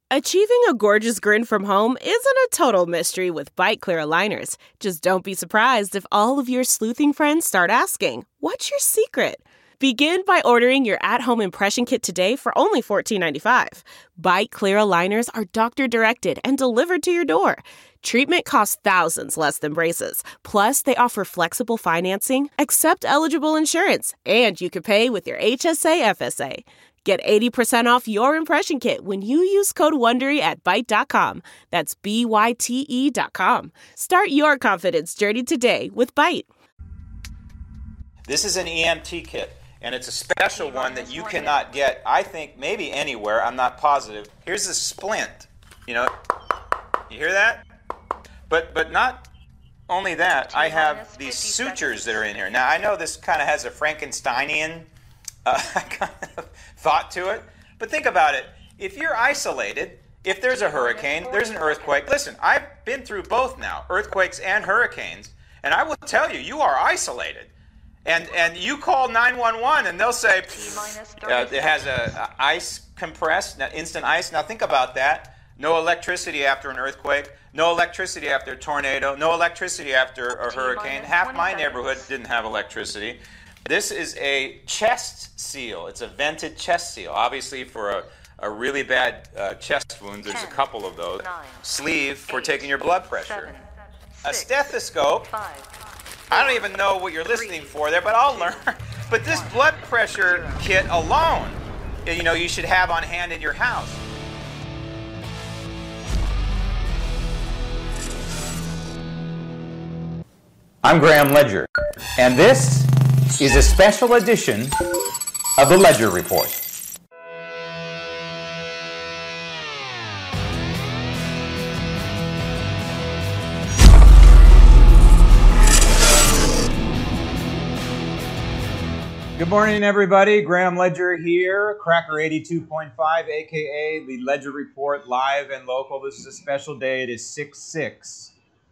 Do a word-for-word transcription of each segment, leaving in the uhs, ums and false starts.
Achieving a gorgeous grin from home isn't a total mystery with Byte Clear aligners. Just don't be surprised if all of your sleuthing friends start asking, "What's your secret?" Begin by ordering your at-home impression kit today for only fourteen ninety-five. Byte Clear aligners are doctor-directed and delivered to your door. Treatment costs thousands less than braces. Plus, they offer flexible financing, accept eligible insurance, and you can pay with your H S A F S A. Get eighty percent off your impression kit when you use code WONDERY at Byte dot com. That's B Y T E dot com. Start your confidence journey today with Byte. This is an E M T kit, and it's a special one that you cannot get, I think, maybe anywhere. I'm not positive. Here's a splint. You know, you hear that? But but not only that, I have these sutures that are in here. Now, I know this kind of has a Frankensteinian uh, kind of thought to it, but think about it. If you're isolated, if there's a hurricane, there's an earthquake. Listen, I've been through both now, earthquakes and hurricanes, and I will tell you, you are isolated. And and you call nine one one and they'll say, uh, it has a, a ice compressed, instant ice. Now think about that. No electricity after an earthquake, no electricity after a tornado, no electricity after a hurricane. Half my neighborhood didn't have electricity. This is a chest seal. It's a vented chest seal. Obviously for a, a really bad uh, chest wound, there's a couple of those. Sleeve for taking your blood pressure. A stethoscope. I don't even know what you're listening for there, but I'll learn. But this blood pressure kit alone, you know, you should have on hand in your house. I'm Graham Ledger, and this is a special edition of the Ledger Report. Good morning, everybody. Graham Ledger here, Cracker eighty-two point five, a k a. the Ledger Report, live and local. This is a special day. It is six six.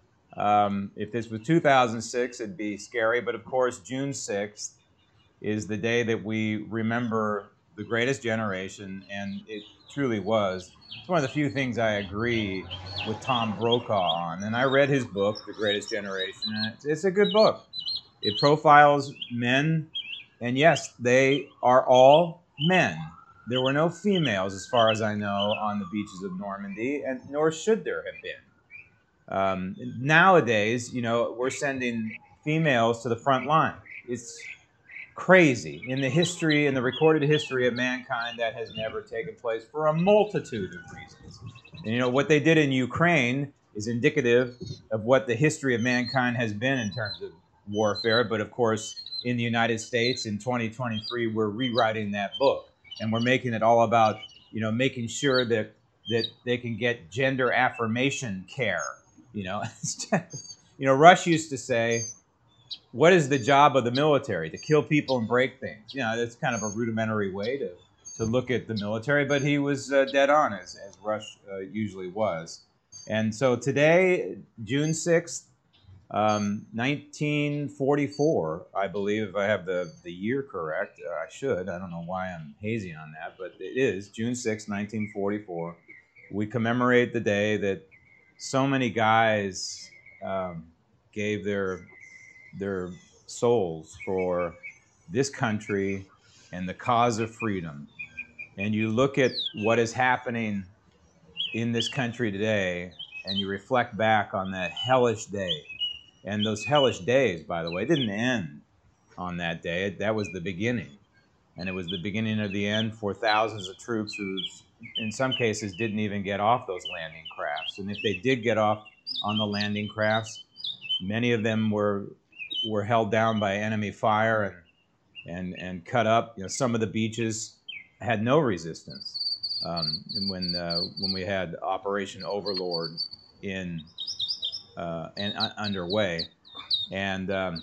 Um, if this was two thousand six, it'd be scary. But, of course, June sixth is the day that we remember the greatest generation, and it truly was. It's one of the few things I agree with Tom Brokaw on. And I read his book, The Greatest Generation, and it's, it's a good book. It profiles men. And yes, they are all men. There were no females, as far as I know, on the beaches of Normandy, and nor should there have been. Um, nowadays, you know, we're sending females to the front line. It's crazy. In the history, in the recorded history of mankind, that has never taken place for a multitude of reasons. And, you know, what they did in Ukraine is indicative of what the history of mankind has been in terms of warfare. But, of course, in the United States in twenty twenty-three, we're rewriting that book, and we're making it all about, you know, making sure that that they can get gender affirmation care. You know, you know, Rush used to say, "What is the job of the military? To kill people and break things." You know, that's kind of a rudimentary way to to look at the military, but he was uh, dead on, as as Rush uh, usually was. And so today, June sixth. Um, nineteen forty-four, I believe, if I have the, the year correct. Uh, I should. I don't know why I'm hazy on that, but it is June sixth, nineteen forty-four. We commemorate the day that so many guys um, gave their their souls for this country and the cause of freedom. And you look at what is happening in this country today, and you reflect back on that hellish day. And those hellish days, by the way, didn't end on that day. That was the beginning. And it was the beginning of the end for thousands of troops who, in some cases, didn't even get off those landing crafts. And if they did get off on the landing crafts, many of them were were held down by enemy fire and and, and cut up. You know, some of the beaches had no resistance. Um, and when uh, when we had Operation Overlord in Uh, and uh, underway, and um,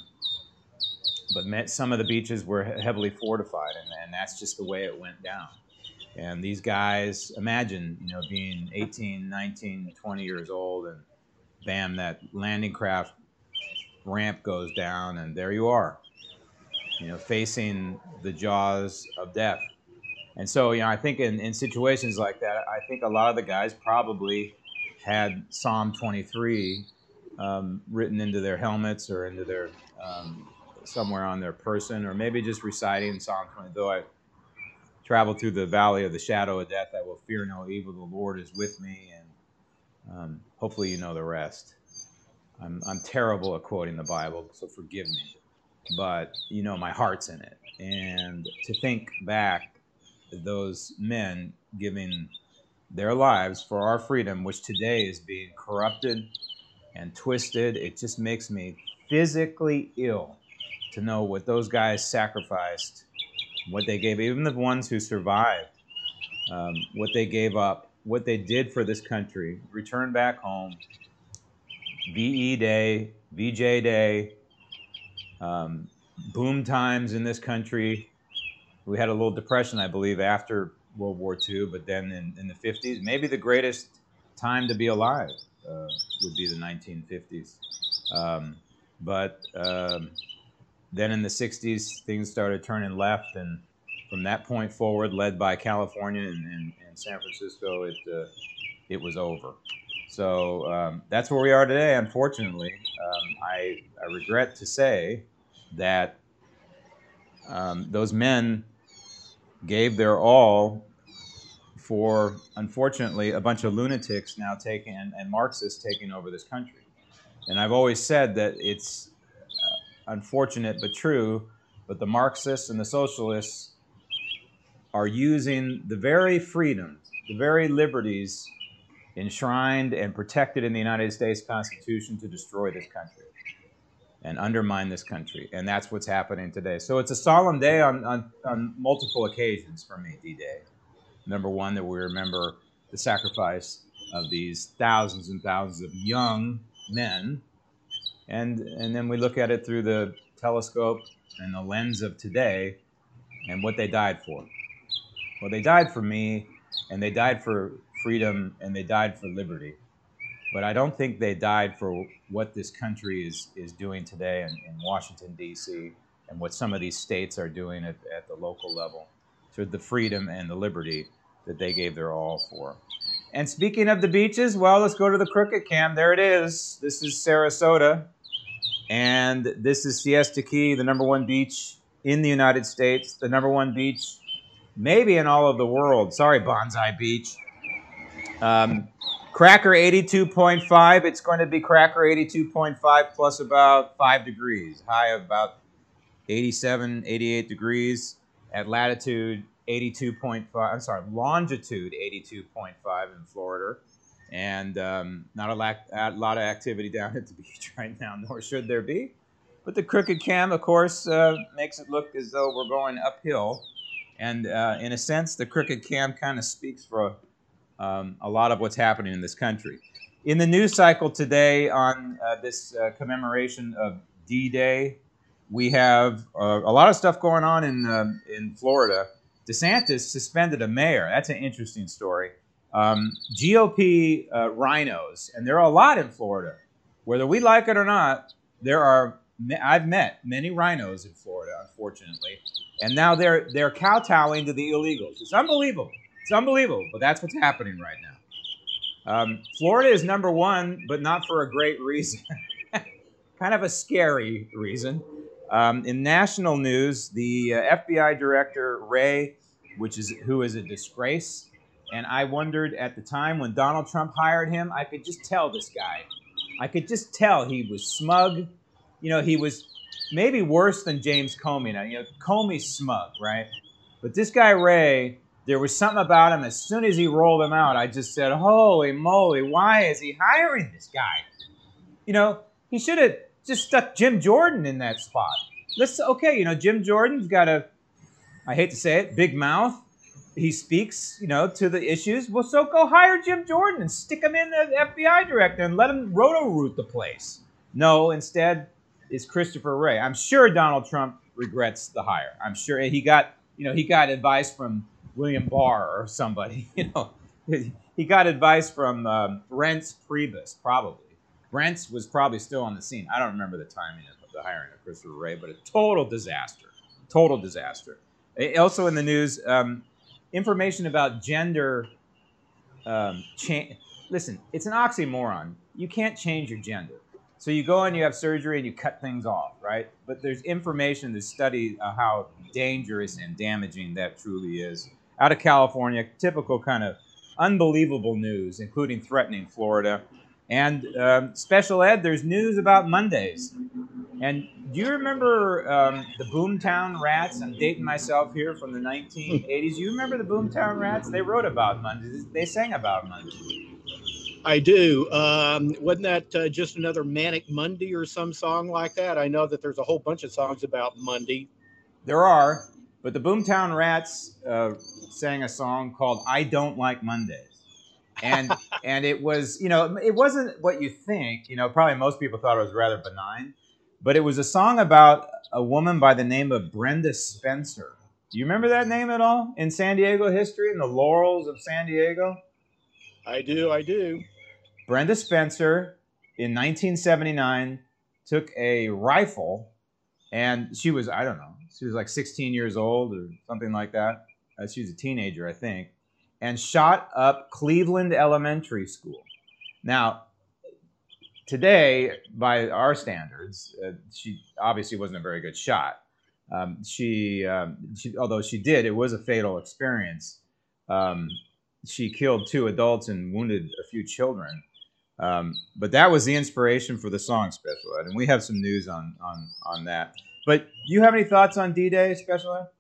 but met, some of the beaches were heavily fortified, and, and that's just the way it went down. And these guys, imagine, you know, being eighteen, nineteen, twenty years old, and bam, that landing craft ramp goes down, and there you are, you know, facing the jaws of death. And so, you know, I think in, in situations like that, I think a lot of the guys probably had Psalm twenty-three um, written into their helmets or into their um, somewhere on their person, or maybe just reciting Psalm twenty. Though I travel through the valley of the shadow of death, I will fear no evil. The Lord is with me, and um, hopefully you know the rest. I'm, I'm terrible at quoting the Bible, so forgive me. But, you know, my heart's in it. And to think back, those men giving their lives for our freedom, which today is being corrupted and twisted, it just makes me physically ill to know what those guys sacrificed, what they gave, even the ones who survived, um, what they gave up, what they did for this country, returned back home, V E Day, V J Day, um, boom times in this country. We had a little depression, I believe, after World War Two, but then in, in the fifties, maybe the greatest time to be alive uh, would be the nineteen fifties. Um, but um, then in the sixties, things started turning left, and from that point forward, led by California and, and, and San Francisco, it uh, it was over. So um, that's where we are today, unfortunately. Um, I, I regret to say that um, those men gave their all for, unfortunately, a bunch of lunatics now taking, and, and Marxists taking over this country. And I've always said that it's uh, unfortunate but true, but the Marxists and the socialists are using the very freedoms, the very liberties enshrined and protected in the United States Constitution to destroy this country and undermine this country. And that's what's happening today. So it's a solemn day on, on, on multiple occasions for me, D-Day. Number one, that we remember the sacrifice of these thousands and thousands of young men. And, and then we look at it through the telescope and the lens of today and what they died for. Well, they died for me, and they died for freedom, and they died for liberty. But I don't think they died for what this country is, is doing today in, in Washington, D C, and what some of these states are doing at, at the local level, for the freedom and the liberty that they gave their all for. And speaking of the beaches, well, let's go to the Crooked Cam. There it is. This is Sarasota, and this is Siesta Key, the number one beach in the United States, the number one beach maybe in all of the world. Sorry, Bonsai Beach. Um, Cracker eighty-two point five. It's going to be Cracker eighty-two point five plus about five degrees. High of about eighty-seven, eighty-eight degrees. At latitude eighty-two point five. I'm sorry, longitude eighty-two point five in Florida. And um, not a, lack, a lot of activity down at the beach right now, nor should there be. But the Crooked Cam, of course, uh, makes it look as though we're going uphill. And uh, in a sense, the Crooked Cam kind of speaks for um, a lot of what's happening in this country. In the news cycle today on uh, this uh, commemoration of D-Day, we have uh, a lot of stuff going on in, uh, in Florida. DeSantis suspended a mayor. That's an interesting story. Um, G O P uh, rhinos, and there are a lot in Florida. Whether we like it or not, there are, I've met many rhinos in Florida, unfortunately. And now they're they're kowtowing to the illegals. It's unbelievable. It's unbelievable, but that's what's happening right now. Um, Florida is number one, but not for a great reason. Kind of a scary reason. Um, in national news, the uh, F B I director, Wray, which is who is a disgrace. And I wondered at the time when Donald Trump hired him, I could just tell this guy. I could just tell he was smug. You know, he was maybe worse than James Comey. Now, you know, Comey's smug, right? But this guy, Wray, there was something about him. As soon as he rolled him out, I just said, holy moly, why is he hiring this guy? You know, he should have just stuck Jim Jordan in that spot. Let's, okay, you know, Jim Jordan's got a, I hate to say it, big mouth. He speaks, you know, to the issues. Well, so go hire Jim Jordan and stick him in the F B I director and let him roto-root the place. No, instead, is Christopher Wray. I'm sure Donald Trump regrets the hire. I'm sure he got, you know, he got advice from William Barr or somebody. You know, he got advice from um, Reince Priebus, probably. Reince was probably still on the scene. I don't remember the timing of the hiring of Christopher Wray, but a total disaster. Total disaster. Also in the news, um, information about gender um, change. Listen, it's an oxymoron. You can't change your gender. So you go and you have surgery and you cut things off, right? But there's information to study uh, how dangerous and damaging that truly is. Out of California, typical kind of unbelievable news, including threatening Florida. And um, special ed, there's news about Mondays. And do you remember um, the Boomtown Rats? I'm dating myself here, from the nineteen eighties. You remember the Boomtown Rats? They wrote about Mondays. They sang about Mondays. I do. Um, wasn't that uh, just another Manic Monday or some song like that? I know that there's a whole bunch of songs about Monday. There are, but the Boomtown Rats uh, sang a song called "I Don't Like Mondays." And and it was, you know, it wasn't what you think. You know, probably most people thought it was rather benign. But it was a song about a woman by the name of Brenda Spencer. Do you remember that name at all in San Diego history, in the laurels of San Diego? I do, I do. Brenda Spencer, in nineteen seventy-nine, took a rifle, and she was, I don't know, she was like sixteen years old or something like that. Uh, she was a teenager, I think, and shot up Cleveland Elementary School. Now, today, by our standards, uh, she obviously wasn't a very good shot. Um, she, um, she, although she did, it was a fatal experience. Um, she killed two adults and wounded a few children. Um, but that was the inspiration for the song, Special Ed, and we have some news on on on that. But do you have any thoughts on D-Day, Special Ed?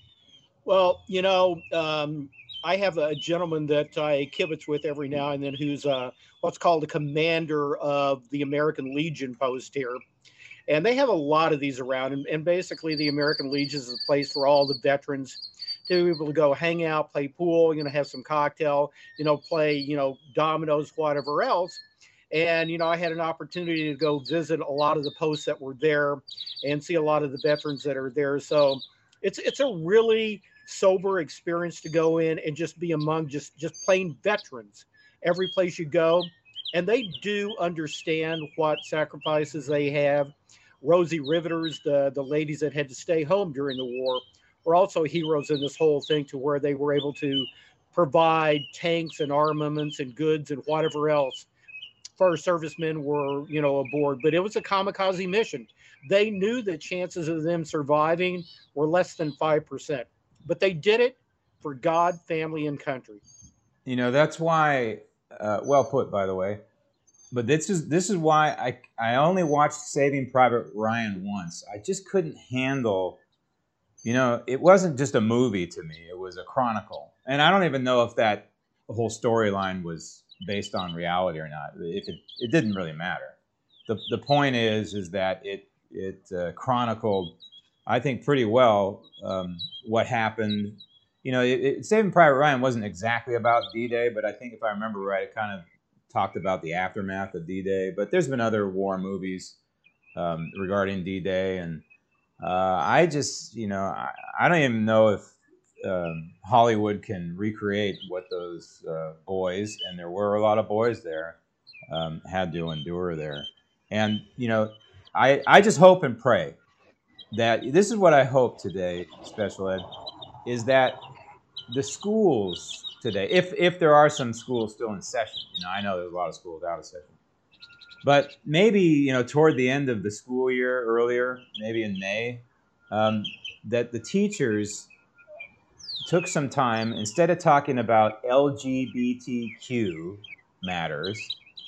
Well, you know, um, I have a gentleman that I kibitz with every now and then who's uh, what's called a commander of the American Legion post here. And they have a lot of these around. And, and basically, the American Legion is a place for all the veterans to be able to go hang out, play pool, you know, have some cocktail, you know, play, you know, dominoes, whatever else. And, you know, I had an opportunity to go visit a lot of the posts that were there and see a lot of the veterans that are there. So it's it's a really sober experience to go in and just be among just, just plain veterans every place you go. And they do understand what sacrifices they have. Rosie Riveters, the, the ladies that had to stay home during the war, were also heroes in this whole thing, to where they were able to provide tanks and armaments and goods and whatever else for our servicemen were, you know, aboard. But it was a kamikaze mission. They knew the chances of them surviving were less than five percent. But they did it for God, family, and country. You know, that's why, uh, well put, by the way. But this is this is why I, I only watched Saving Private Ryan once. I just couldn't handle, you know, it wasn't just a movie to me. It was a chronicle. And I don't even know if that whole storyline was based on reality or not. If it, it didn't really matter. The the point is is that it it uh, chronicled, I think, pretty well um, what happened. You know, it, it, Saving Private Ryan wasn't exactly about D-Day, but I think if I remember right, it kind of talked about the aftermath of D-Day. But there's been other war movies um, regarding D-Day, and uh, I just, you know, I, I don't even know if um, Hollywood can recreate what those uh, boys, and there were a lot of boys there, um, had to endure there. And, you know, I, I just hope and pray that, this is what I hope today, Special Ed, is that the schools today, if if there are some schools still in session, you know, I know there's a lot of schools out of session, but maybe, you know, toward the end of the school year, earlier, maybe in May, um, that the teachers took some time, instead of talking about L G B T Q matters,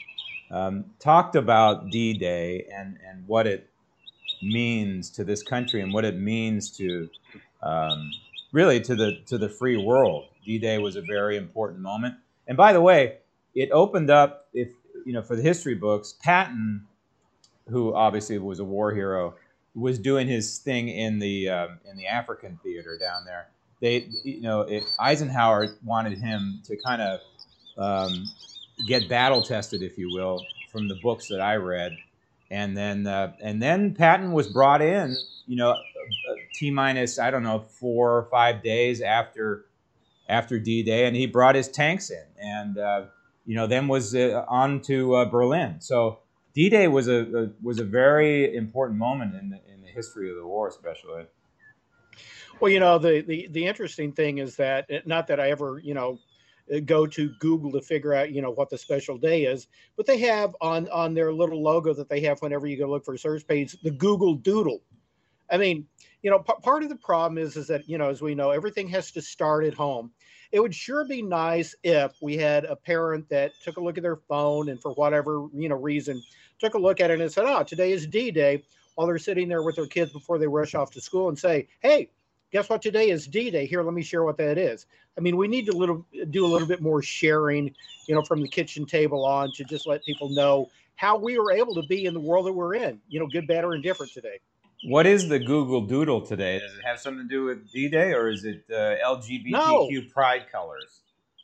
um, talked about D-Day and, and what it means to this country and what it means to um, really to the to the free world. D-Day was a very important moment. And by the way, it opened up, if you know, for the history books, Patton, who obviously was a war hero, was doing his thing in the um, in the African theater down there. They, you know, it, Eisenhower wanted him to kind of um, get battle tested, if you will, from the books that I read, and then uh, and then Patton was brought in, you know, T minus I don't know four or five days after after D-Day, and he brought his tanks in, and uh, you know, then was uh, on to uh, Berlin. So D-Day was a, a was a very important moment in the, in the history of the war, especially. Well, you know, the, the, the interesting thing is that, not that I ever, you know, go to Google to figure out, you know, what the special day is, but they have on, on their little logo that they have whenever you go look for a search page, the Google Doodle. I mean, you know, p- part of the problem is, is that, you know, as we know, everything has to start at home. It would sure be nice if we had a parent that took a look at their phone and for whatever, you know, reason, took a look at it and said, oh, today is D-Day, while they're sitting there with their kids before they rush off to school and say, hey, guess what today is D-Day? Here, let me share what that is. I mean, we need to little do a little bit more sharing, you know, from the kitchen table on to just let people know how we were able to be in the world that we're in, you know, good, bad, or indifferent today. What is the Google Doodle today? Does it have something to do with D-Day, or is it uh, L G B T Q No. pride colors?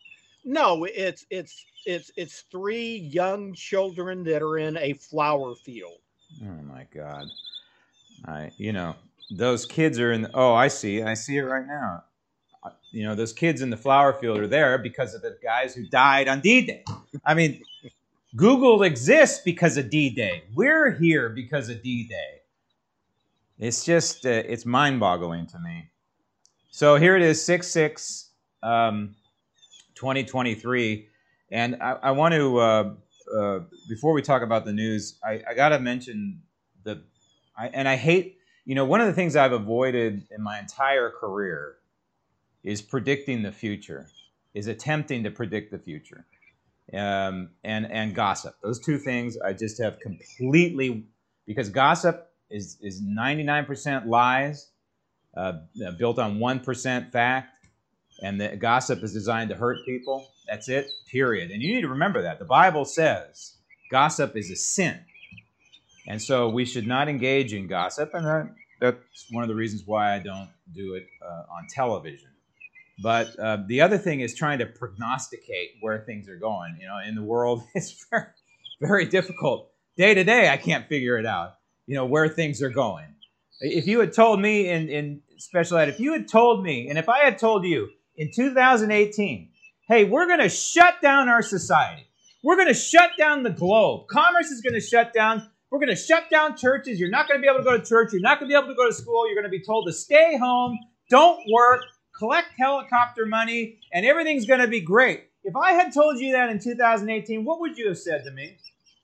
No, it's it's it's it's three young children that are in a flower field. Oh my God! I, you know, those kids are in. The, oh, I see. I see it right now. You know, those kids in the flower field are there because of the guys who died on D-Day. I mean, Google exists because of D-Day. We're here because of D-Day. It's just, uh, it's mind-boggling to me. So here it is, six six, um, twenty twenty-three. And I, I want to, uh, uh, before we talk about the news, I, I got to mention the, I, and I hate, you know, one of the things I've avoided in my entire career is predicting the future, is attempting to predict the future, um, and, and gossip. Those two things I just have completely, because gossip is, is ninety-nine percent lies, uh, built on one percent fact, and the gossip is designed to hurt people. That's it, period. And you need to remember that. The Bible says gossip is a sin. And so we should not engage in gossip, and that, that's one of the reasons why I don't do it uh, on television. But uh, the other thing is trying to prognosticate where things are going. You know, in the world, it's very, very difficult. Day to day, I can't figure it out, you know, where things are going. If you had told me in, in special ed, if you had told me, and if I had told you in two thousand eighteen, hey, we're going to shut down our society. We're going to shut down the globe. Commerce is going to shut down. We're going to shut down churches. You're not going to be able to go to church. You're not going to be able to go to school. You're going to be told to stay home, don't work, collect helicopter money, and everything's going to be great. If I had told you that in two thousand eighteen, what would you have said to me?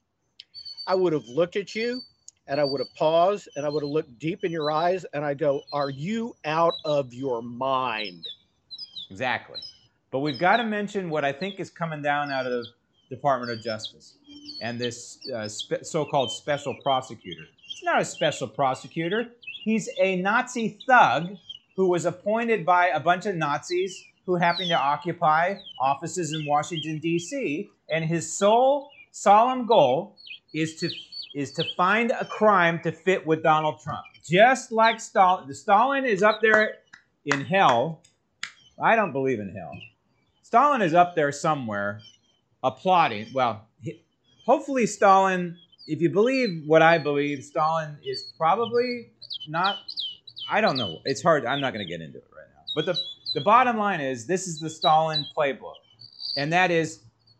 I would have looked at you and I would have paused and I would have looked deep in your eyes and I go, are you out of your mind? Exactly. But we've got to mention what I think is coming down out of the Department of Justice and this uh, spe- so-called special prosecutor. He's not a special prosecutor. He's a Nazi thug who was appointed by a bunch of Nazis who happened to occupy offices in Washington, D C, and his sole solemn goal is to is to find a crime to fit with Donald Trump. Just like Stalin. Stalin is up there in hell. I don't believe in hell. Stalin is up there somewhere applauding. Well, he, hopefully Stalin, if you believe what I believe, Stalin is probably not, I don't know. It's hard. I'm not going to get into it right now. But the, the bottom line is, this is the Stalin playbook. And that is,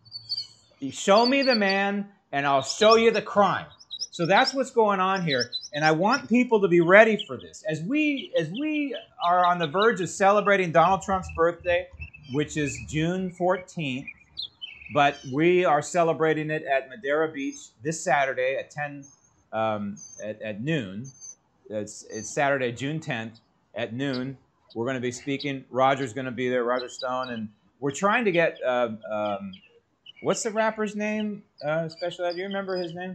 show me the man and I'll show you the crime. So that's what's going on here. And I want people to be ready for this. As we, as we are on the verge of celebrating Donald Trump's birthday, which is June fourteenth, but we are celebrating it at Madeira Beach this Saturday at ten um, at, at noon. It's, it's Saturday, June tenth at noon. We're going to be speaking. Roger's going to be there, Roger Stone, and we're trying to get uh, um, what's the rapper's name? Uh, special ed, do you remember his name?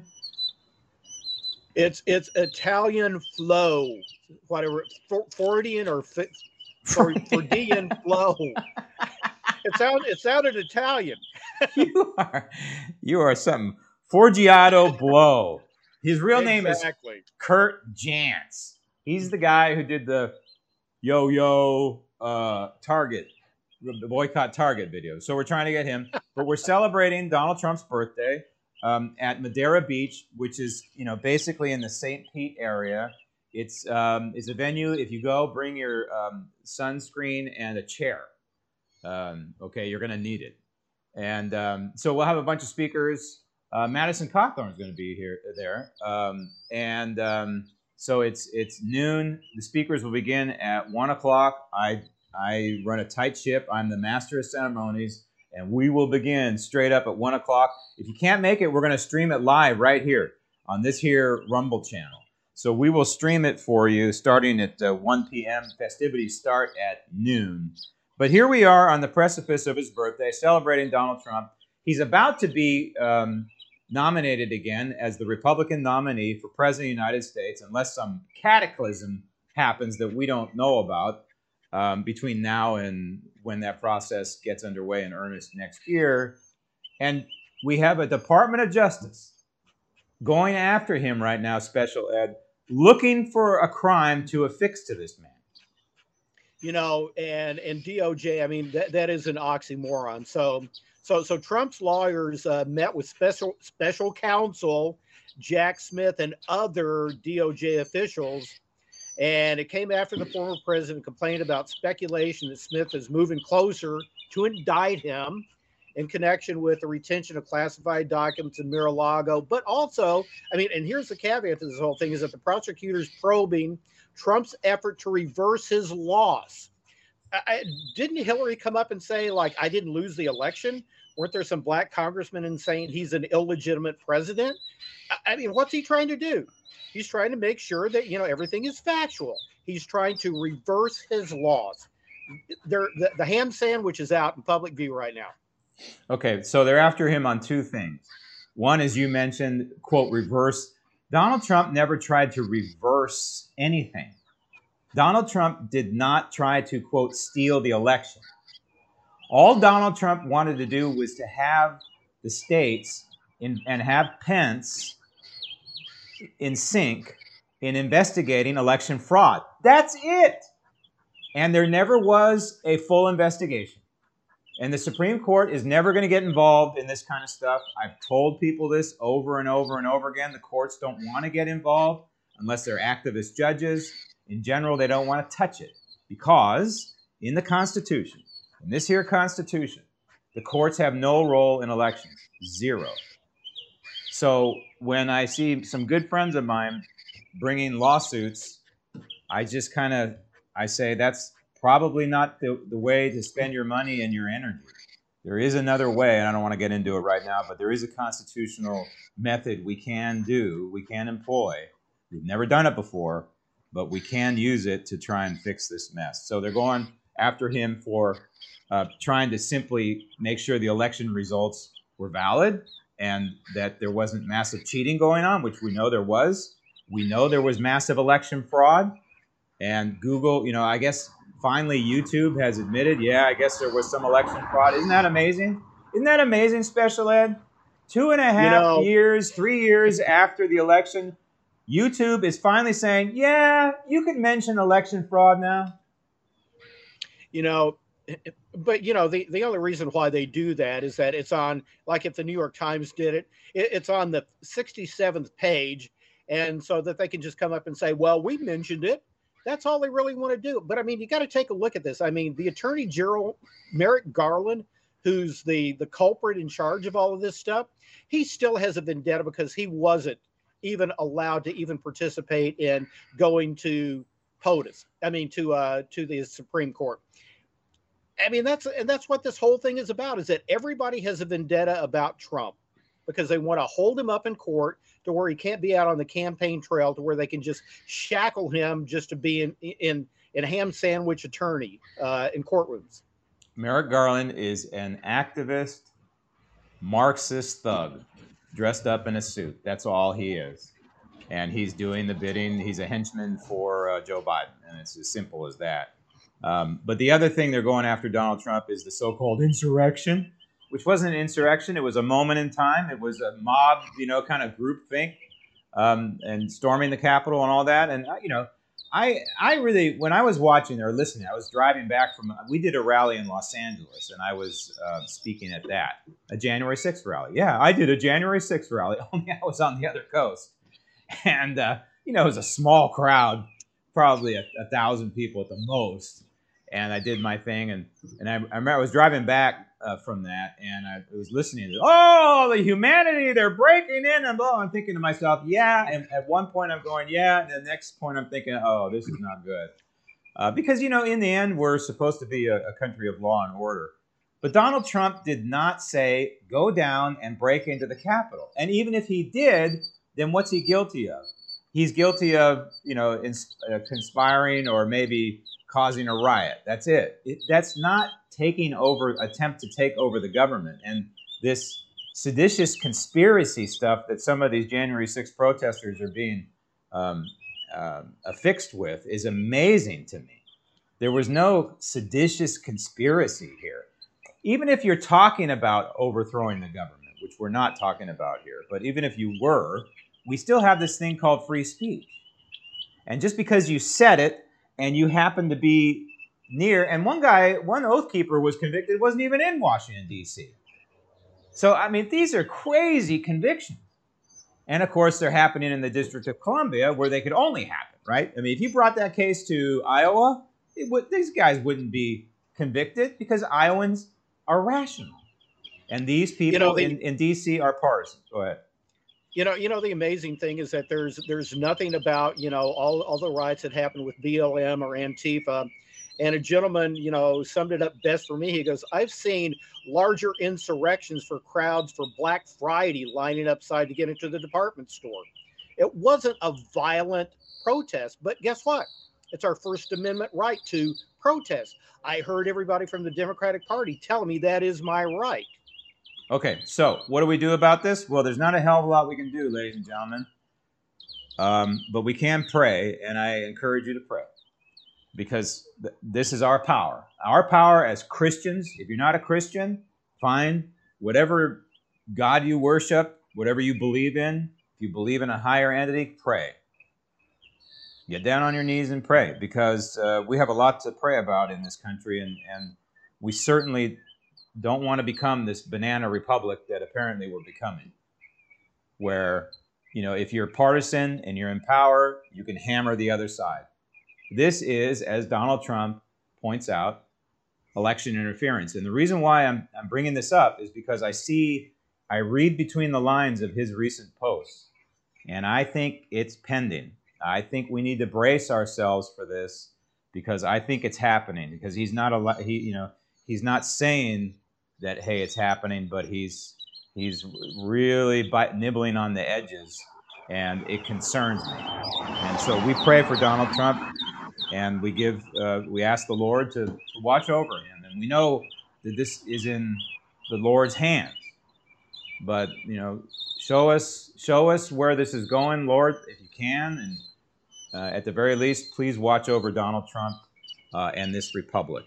It's it's Italian flow, whatever, Fordian or Fordian flow. It sounded it sounded Italian. you are you are something. Forgiato Blow. His real name exactly. is Kurt Jantz. He's the guy who did the yo yo uh, Target, the boycott Target video. So we're trying to get him, but we're celebrating Donald Trump's birthday um, at Madeira Beach, which is, you know, basically in the Saint Pete area. It's um, it's a venue. If you go, bring your um, sunscreen and a chair. Um, okay, you're going to need it. And um, so we'll have a bunch of speakers. Uh, Madison Cawthorn is going to be here there, um, and um, So it's it's noon. The speakers will begin at one o'clock. I I run a tight ship. I'm the master of ceremonies, and we will begin straight up at one o'clock. If you can't make it, we're going to stream it live right here on this here Rumble channel. So we will stream it for you starting at uh, one p.m. Festivities start at noon. But here we are on the precipice of his birthday, celebrating Donald Trump. He's about to be um, nominated again as the Republican nominee for President of the United States, unless some cataclysm happens that we don't know about um, between now and when that process gets underway in earnest next year. And we have a Department of Justice going after him right now, Special Ed, looking for a crime to affix to this man. You know, and and D O J, I mean, that, that is an oxymoron. So so so Trump's lawyers uh, met with special special counsel Jack Smith and other D O J officials, and it came after the former president complained about speculation that Smith is moving closer to indict him in connection with the retention of classified documents in Mar-a-Lago. But also, I mean, and here's the caveat to this whole thing, is that the prosecutor's probing Trump's effort to reverse his loss. I, didn't Hillary come up and say, like, I didn't lose the election? Weren't there some black congressmen in saying he's an illegitimate president? I, I mean, what's he trying to do? He's trying to make sure that, you know, everything is factual. He's trying to reverse his loss. They're, the, the ham sandwich is out in public view right now. Okay, so they're after him on two things. One, as you mentioned, quote, reverse. Donald Trump never tried to reverse anything. Donald Trump did not try to, quote, steal the election. All Donald Trump wanted to do was to have the states in, and have Pence in sync in investigating election fraud. That's it. And there never was a full investigation. And the Supreme Court is never going to get involved in this kind of stuff. I've told people this over and over and over again. The courts don't want to get involved unless they're activist judges. In general, they don't want to touch it because in the Constitution, in this here Constitution, the courts have no role in elections, zero. So when I see some good friends of mine bringing lawsuits, I just kind of, I say that's probably not the, the way to spend your money and your energy. There is another way, and I don't want to get into it right now, but there is a constitutional method we can do, we can employ. We've never done it before, but we can use it to try and fix this mess. So they're going after him for uh, trying to simply make sure the election results were valid and that there wasn't massive cheating going on, which we know there was. We know there was massive election fraud. And Google, you know, I guess finally YouTube has admitted, yeah, I guess there was some election fraud. Isn't that amazing? Isn't that amazing, Special Ed? Two and a half you know, years, three years after the election, YouTube is finally saying, yeah, you can mention election fraud now. You know, but, you know, the, the other reason why they do that is that it's on, like if the New York Times did it, it it's on the sixty-seventh page. And so that they can just come up and say, well, we mentioned it. That's all they really want to do. But I mean, you got to take a look at this. I mean, the Attorney General, Merrick Garland, who's the, the culprit in charge of all of this stuff, he still has a vendetta because he wasn't even allowed to even participate in going to POTUS. I mean, to uh, to the Supreme Court. I mean, that's and that's what this whole thing is about, is that everybody has a vendetta about Trump because they want to hold him up in court to where he can't be out on the campaign trail, to where they can just shackle him just to be in in, in ham sandwich attorney uh, in courtrooms. Merrick Garland is an activist, Marxist thug dressed up in a suit. That's all he is. And he's doing the bidding. He's a henchman for uh, Joe Biden. And it's as simple as that. Um, but the other thing they're going after Donald Trump is the so-called insurrection, which wasn't an insurrection. It was a moment in time. It was a mob, you know, kind of groupthink, um, and storming the Capitol and all that. And, uh, you know, I I really, when I was watching or listening, I was driving back from, we did a rally in Los Angeles, and I was uh, speaking at that, a January sixth rally. Yeah, I did a January sixth rally, only I was on the other coast. And, uh, you know, it was a small crowd, probably a, a thousand people at the most. and I did my thing, and and I, I remember I was driving back uh, from that, and I was listening to, oh, the humanity, they're breaking in, and blah. I'm thinking to myself, yeah. And at one point I'm going, yeah, and the next point I'm thinking, oh, this is not good, uh, because you know, in the end, we're supposed to be a, a country of law and order. But Donald Trump did not say, go down and break into the Capitol. And even if he did, then what's he guilty of? He's guilty of, you know, ins- uh, conspiring or maybe causing a riot. That's it. it. That's not taking over, attempt to take over the government. And this seditious conspiracy stuff that some of these January sixth protesters are being um, uh, affixed with is amazing to me. There was no seditious conspiracy here. Even if you're talking about overthrowing the government, which we're not talking about here, but even if you were, we still have this thing called free speech. And just because you said it and you happen to be near, and one guy, one oath keeper was convicted, wasn't even in Washington, D C. So, I mean, these are crazy convictions. And of course, they're happening in the District of Columbia where they could only happen, right? I mean, if you brought that case to Iowa, it would, these guys wouldn't be convicted because Iowans are rational. And these people you know, they, in, in D C are partisan. Go ahead. You know, you know, the amazing thing is that there's there's nothing about, you know, all, all the riots that happened with B L M or Antifa. And a gentleman, you know, summed it up best for me. He goes, I've seen larger insurrections for crowds for Black Friday lining upside to get into the department store. It wasn't a violent protest, but guess what? It's our First Amendment right to protest. I heard everybody from the Democratic Party telling me that is my right. Okay, so what do we do about this? Well, there's not a hell of a lot we can do, ladies and gentlemen. Um, but we can pray, and I encourage you to pray. Because th- this is our power. Our power as Christians. If you're not a Christian, fine. Whatever God you worship, whatever you believe in, if you believe in a higher entity, pray. Get down on your knees and pray, because uh, we have a lot to pray about in this country, and, and we certainly don't want to become this banana republic that apparently we're becoming, where, you know, if you're partisan and you're in power, you can hammer the other side. This is, as Donald Trump points out, election interference. And the reason why I'm, I'm bringing this up is because I see, I read between the lines of his recent posts, and I think it's pending. I think we need to brace ourselves for this, because I think it's happening. Because he's not a he, you know, he's not saying that, hey, it's happening, but he's he's really bite, nibbling on the edges, and it concerns me. And so we pray for Donald Trump, and we give uh, we ask the Lord to, to watch over him. And we know that this is in the Lord's hands. But you know, show us show us where this is going, Lord, if you can, and uh, at the very least, please watch over Donald Trump uh, and this republic.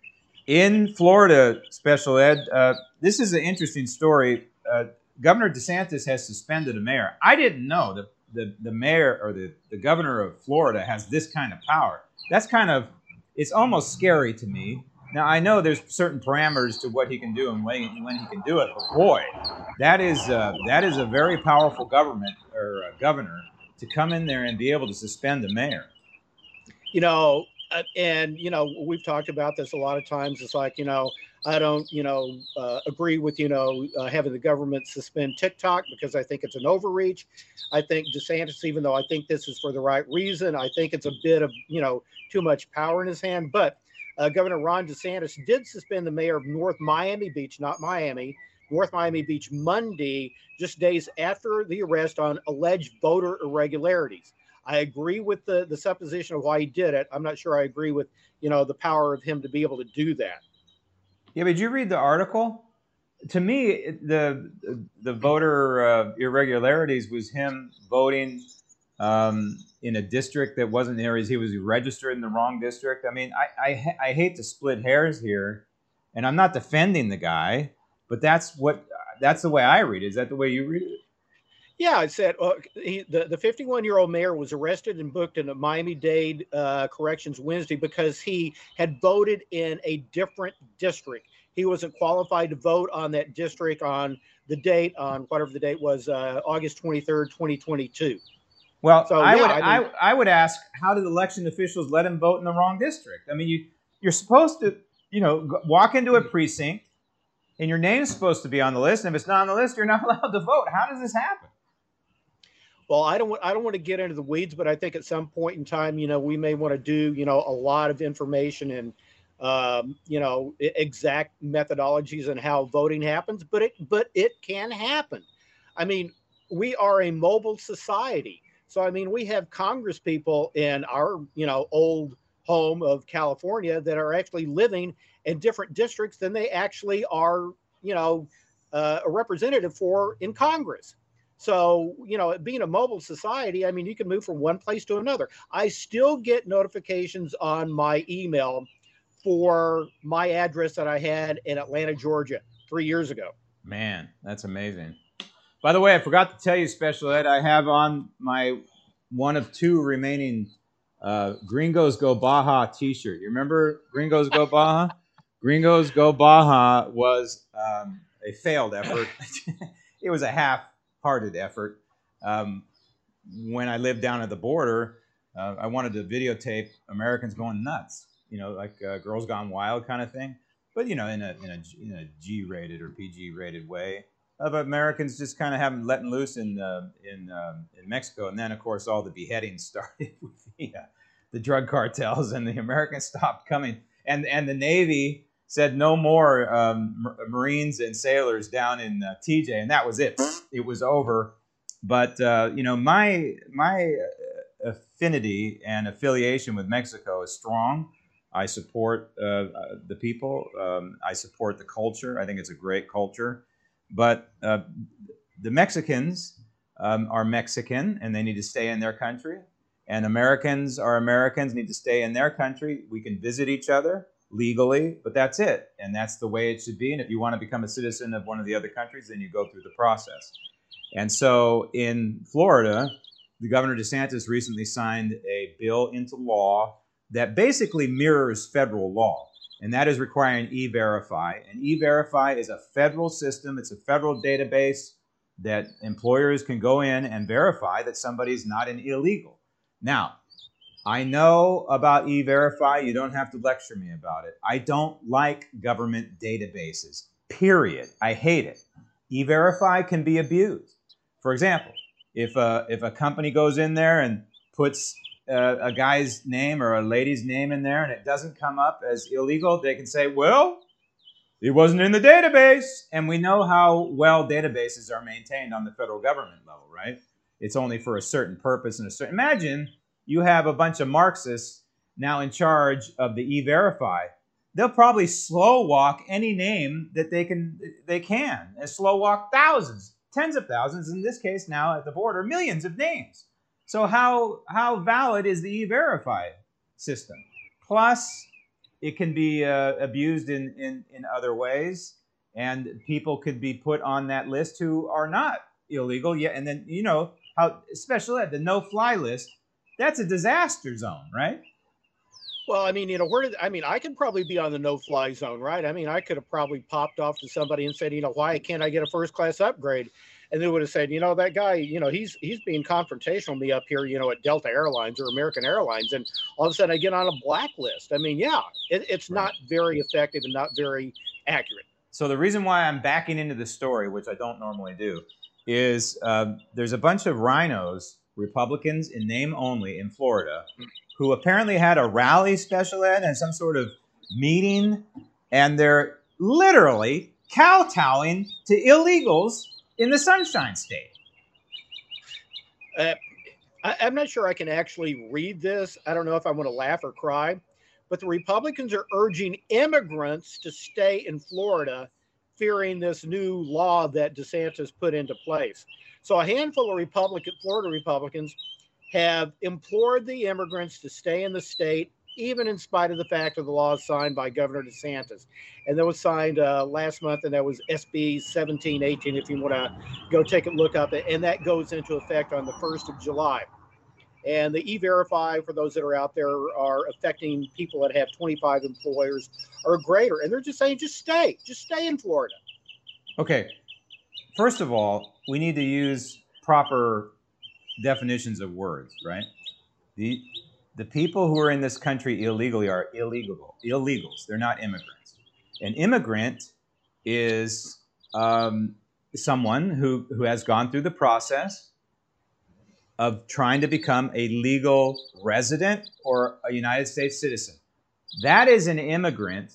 In Florida, Special Ed, uh, this is an interesting story. Uh, Governor DeSantis has suspended a mayor. I didn't know that the, the mayor or the, the governor of Florida has this kind of power. That's kind of, it's almost scary to me. Now, I know there's certain parameters to what he can do and when, when he can do it, but boy, that is uh, that is a very powerful government or uh, governor to come in there and be able to suspend a mayor. You know, uh, and, you know, we've talked about this a lot of times. It's like, you know, I don't, you know, uh, agree with, you know, uh, having the government suspend TikTok because I think it's an overreach. I think DeSantis, even though I think this is for the right reason, I think it's a bit of, you know, too much power in his hand. But uh, Governor Ron DeSantis did suspend the mayor of North Miami Beach, not Miami, North Miami Beach Monday, just days after the arrest on alleged voter irregularities. I agree with the, the supposition of why he did it. I'm not sure I agree with, you know, the power of him to be able to do that. Yeah, but did you read the article? To me, the the voter uh, irregularities was him voting um, in a district that wasn't there. He was registered in the wrong district. I mean, I, I I hate to split hairs here, and I'm not defending the guy, but that's what that's the way I read it. Is that the way you read it? Yeah, I said uh, he, the the fifty-one-year-old mayor was arrested and booked in a Miami-Dade uh, corrections Wednesday because he had voted in a different district. He wasn't qualified to vote on that district on the date, on whatever the date was, uh, August twenty-third, twenty twenty-two. Well, so, I, yeah, would, I, mean, I, I would ask, how did election officials let him vote in the wrong district? I mean, you You're supposed to, you know, go, walk into a precinct, and your name's supposed to be on the list. And if it's not on the list, you're not allowed to vote. How does this happen? Well, I don't. I don't want to get into the weeds, but I think at some point in time, you know, we may want to do, you know, a lot of information and, um, you know, exact methodologies and how voting happens. But it, but it can happen. I mean, we are a mobile society, so I mean, we have Congress people in our, you know, old home of California that are actually living in different districts than they actually are, you know, uh, a representative for in Congress. So, you know, being a mobile society, I mean, you can move from one place to another. I still get notifications on my email for my address that I had in Atlanta, Georgia, three years ago. Man, that's amazing. By the way, I forgot to tell you, Special Ed, I have on my one of two remaining uh, Gringos Go Baja t-shirt. You remember Gringos Go Baja? Gringos Go Baja was um, a failed effort. It was a half-hearted effort. Um, when I lived down at the border, uh, I wanted to videotape Americans going nuts, you know, like uh, Girls Gone Wild kind of thing. But, you know, in a, in a, in a G-rated or P G-rated way of Americans just kind of having letting loose in uh, in um, in Mexico. And then, of course, all the beheadings started with the, uh, the drug cartels, and the Americans stopped coming. And, and the Navy said no more um, Marines and sailors down in uh, T J, and that was it. It was over. But uh, you know, my my affinity and affiliation with Mexico is strong. I support uh, the people. Um, I support the culture. I think it's a great culture. But uh, the Mexicans um, are Mexican, and they need to stay in their country. And Americans are Americans, need to stay in their country. We can visit each other legally, but that's it. And that's the way it should be. And if you want to become a citizen of one of the other countries, then you go through the process. And so in Florida, the Governor DeSantis recently signed a bill into law that basically mirrors federal law. And that is requiring E-Verify. And E-Verify is a federal system. It's a federal database that employers can go in and verify that somebody's not an illegal. Now, I know about E-Verify. You don't have to lecture me about it. I don't like government databases, period. I hate it. E-Verify can be abused. For example, if a, if a company goes in there and puts uh, a guy's name or a lady's name in there and it doesn't come up as illegal, they can say, well, it wasn't in the database. And we know how well databases are maintained on the federal government level, right? It's only for a certain purpose and a certain... Imagine you have a bunch of Marxists now in charge of the E-Verify. They'll probably slow walk any name that they can, they can, and slow walk thousands, tens of thousands, in this case now at the border, millions of names. So how, how valid is the E-Verify system? Plus, it can be uh, abused in, in, in other ways, and people could be put on that list who are not illegal yet. And then, you know, how special ed, the no-fly list, that's a disaster zone, right? Well, I mean, you know, where did, I mean, I could probably be on the no-fly zone, right? I mean, I could have probably popped off to somebody and said, you know, why can't I get a first-class upgrade? And they would have said, you know, that guy, you know, he's he's being confrontational with me up here, you know, at Delta Airlines or American Airlines. And all of a sudden I get on a blacklist. I mean, yeah, it, it's Right. not very effective and not very accurate. So the reason why I'm backing into the story, which I don't normally do, is uh, there's a bunch of rhinos, Republicans in name only in Florida, who apparently had a rally, Special Ed, and some sort of meeting, and they're literally kowtowing to illegals in the Sunshine State. Uh, I, I'm not sure I can actually read this. I don't know if I want to laugh or cry, but the Republicans are urging immigrants to stay in Florida, fearing this new law that DeSantis put into place. So a handful of Republican, Florida Republicans have implored the immigrants to stay in the state, even in spite of the fact of the laws signed by Governor DeSantis. And that was signed uh, last month, and that was S B seventeen eighteen, if you want to go take a look up. And that goes into effect on the first of July. And the E-Verify, for those that are out there, are affecting people that have twenty-five employers or greater. And they're just saying, just stay, just stay in Florida. Okay, first of all, we need to use proper definitions of words, right? The The people who are in this country illegally are illegal, illegals. They're not immigrants. An immigrant is um, someone who, who has gone through the process of trying to become a legal resident or a United States citizen. That is an immigrant,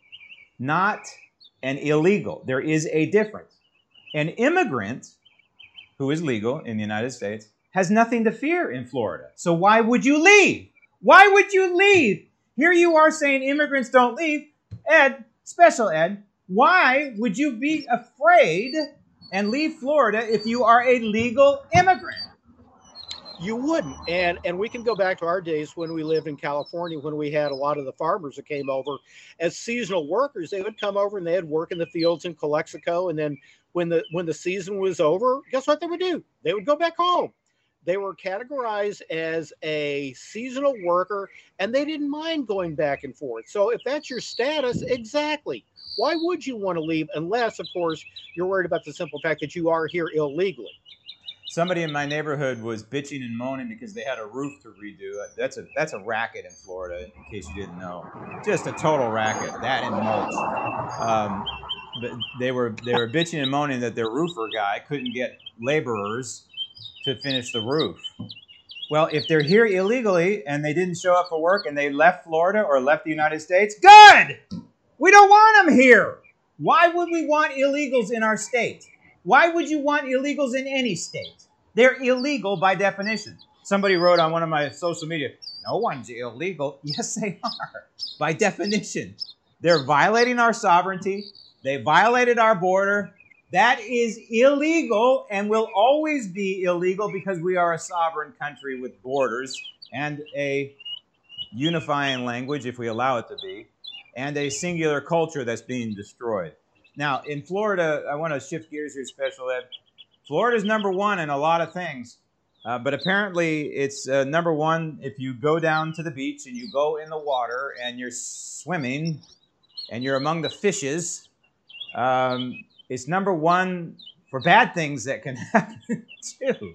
not an illegal. There is a difference. An immigrant who is legal in the United States has nothing to fear in Florida. So why would you leave? Why would you leave? Here you are saying immigrants don't leave. Ed, special ed, why would you be afraid and leave Florida if you are a legal immigrant? You wouldn't. And and we can go back to our days when we lived in California, when we had a lot of the farmers that came over as seasonal workers. They would come over and they'd work in the fields in Calexico. And then when the when the season was over, guess what they would do? They would go back home. They were categorized as a seasonal worker, and they didn't mind going back and forth. So if that's your status, exactly. Why would you want to leave unless, of course, you're worried about the simple fact that you are here illegally? Somebody in my neighborhood was bitching and moaning because they had a roof to redo. That's a that's a racket in Florida, in case you didn't know. Just a total racket. That and mulch. Um, but they were they were bitching and moaning that their roofer guy couldn't get laborers to finish the roof. Well, if they're here illegally and they didn't show up for work and they left Florida or left the United States, good! We don't want them here. Why would we want illegals in our state? Why would you want illegals in any state? They're illegal by definition. Somebody wrote on one of my social media, no one's illegal. Yes, they are, by definition. They're violating our sovereignty. They violated our border. That is illegal and will always be illegal because we are a sovereign country with borders and a unifying language, if we allow it to be, and a singular culture that's being destroyed. Now, in Florida, I want to shift gears here, Special Ed. Florida's number one in a lot of things, uh, but apparently it's uh, number one if you go down to the beach and you go in the water and you're swimming and you're among the fishes. Um, It's number one for bad things that can happen, too.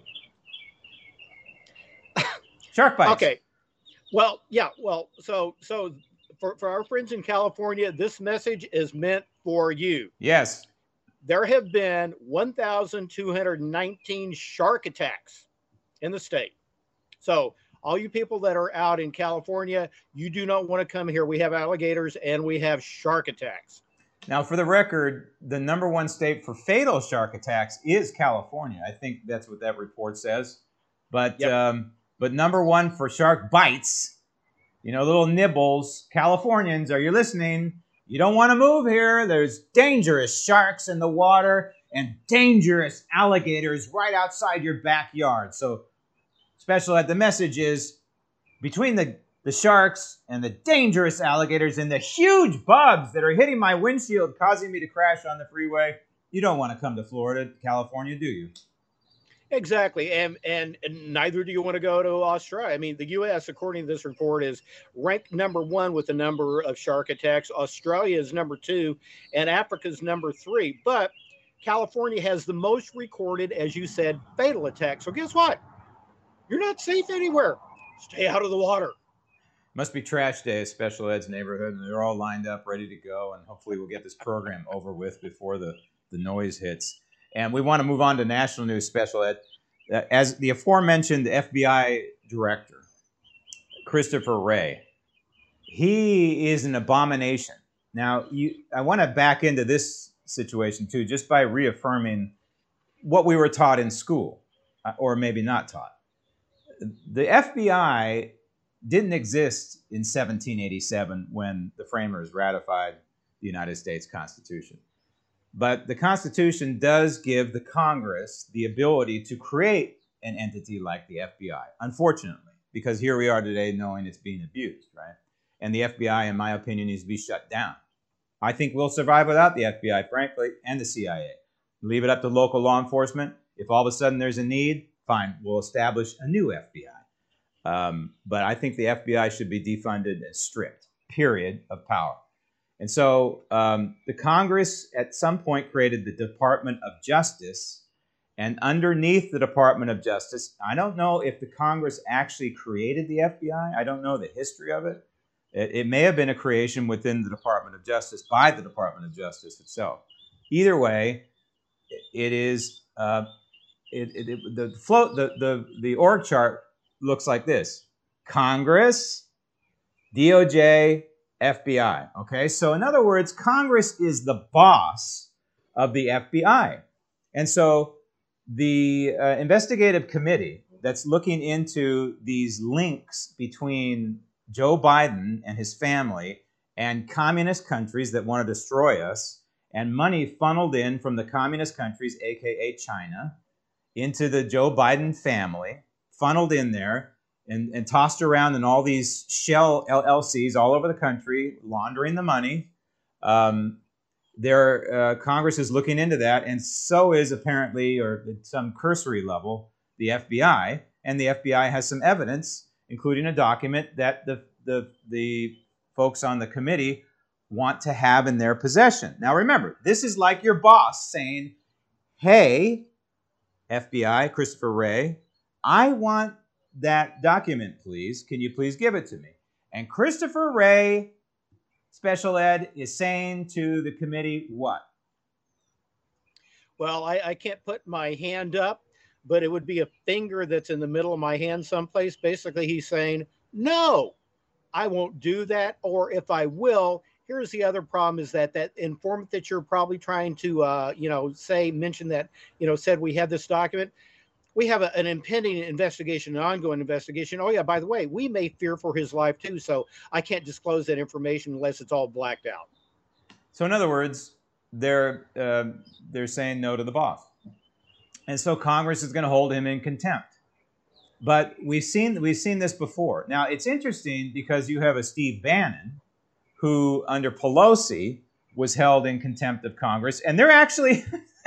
Shark bites. Okay. Well, yeah. Well, so so for, for our friends in California, this message is meant for you. Yes. There have been one thousand two hundred nineteen shark attacks in the state. So all you people that are out in California, you do not want to come here. We have alligators and we have shark attacks. Now, for the record, the number one state for fatal shark attacks is California. I think that's what that report says. But Yep. um, but number one for shark bites, you know, little nibbles. Californians, are you listening? You don't want to move here. There's dangerous sharks in the water and dangerous alligators right outside your backyard. So, Special Ed, the message is between the the sharks and the dangerous alligators and the huge bugs that are hitting my windshield, causing me to crash on the freeway, you don't want to come to Florida, California, do you? Exactly. And, and and neither do you want to go to Australia. I mean, the U S, according to this report, is ranked number one with the number of shark attacks. Australia is number two, and Africa is number three. But California has the most recorded, as you said, fatal attacks. So guess what? You're not safe anywhere. Stay out of the water. Must be trash day at Special Ed's neighborhood, and they're all lined up, ready to go, and hopefully we'll get this program over with before the, the noise hits. And we want to move on to national news, Special Ed. Uh, as the aforementioned F B I director, Christopher Wray, he is an abomination. Now, you, I want to back into this situation, too, just by reaffirming what we were taught in school, uh, or maybe not taught. The F B I didn't exist in seventeen eighty-seven when the framers ratified the United States Constitution. But the Constitution does give the Congress the ability to create an entity like the F B I, unfortunately, because here we are today knowing it's being abused, right? And the F B I, in my opinion, needs to be shut down. I think we'll survive without the F B I, frankly, and the C I A. Leave it up to local law enforcement. If all of a sudden there's a need, fine, we'll establish a new F B I. Um, but I think the F B I should be defunded and stripped, period, of power. And so um, the Congress at some point created the Department of Justice, And underneath the Department of Justice, I don't know if the Congress actually created the F B I. I don't know the history of it. It, it may have been a creation within the Department of Justice by the Department of Justice itself. Either way, it is uh, it, it, it, the float the, the the org chart looks like this: Congress, D O J, F B I. Okay, so in other words, Congress is the boss of the F B I, and so the uh, investigative committee that's looking into these links between Joe Biden and his family and communist countries that want to destroy us, and money funneled in from the communist countries, aka China, into the Joe Biden family, funneled in there and, and tossed around in all these shell L L Cs all over the country, laundering the money. Um, Their uh, Congress is looking into that, and so is apparently, or at some cursory level, the F B I. And the F B I has some evidence, including a document that the the the folks on the committee want to have in their possession. Now, remember, this is like your boss saying, "Hey, F B I, Christopher Wray, I want that document, please. Can you please give it to me?" And Christopher Wray, Special Ed, is saying to the committee what? Well, I, I can't put my hand up, but it would be a finger that's in the middle of my hand someplace. Basically, he's saying, no, I won't do that. Or if I will, here's the other problem is that that informant that you're probably trying to, uh, you know, say, mention that, you know, said we have this document. We have a, an impending investigation, an ongoing investigation. Oh, yeah, by the way, we may fear for his life, too. So I can't disclose that information unless it's all blacked out. So in other words, they're, uh, they're saying no to the boss. And so Congress is going to hold him in contempt. But we've seen, we've seen this before. Now, it's interesting because you have a Steve Bannon who, under Pelosi, was held in contempt of Congress. And they're actually...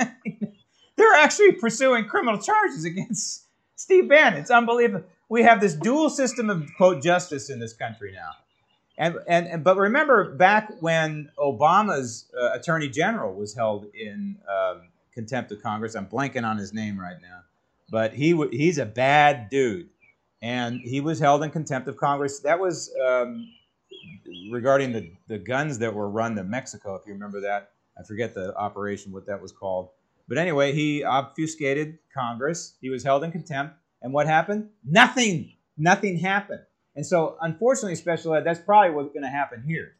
They're actually pursuing criminal charges against Steve Bannon. It's unbelievable. We have this dual system of, quote, justice in this country now. And, and, and but remember back when Obama's uh, Attorney General was held in um, contempt of Congress. I'm blanking on his name right now. But he w- he's a bad dude. And he was held in contempt of Congress. That was um, regarding the, the guns that were run to Mexico, if you remember that. I forget the operation, what that was called. But anyway, he obfuscated Congress. He was held in contempt. And what happened? Nothing. Nothing happened. And so, unfortunately, Special Ed, that's probably what's going to happen here.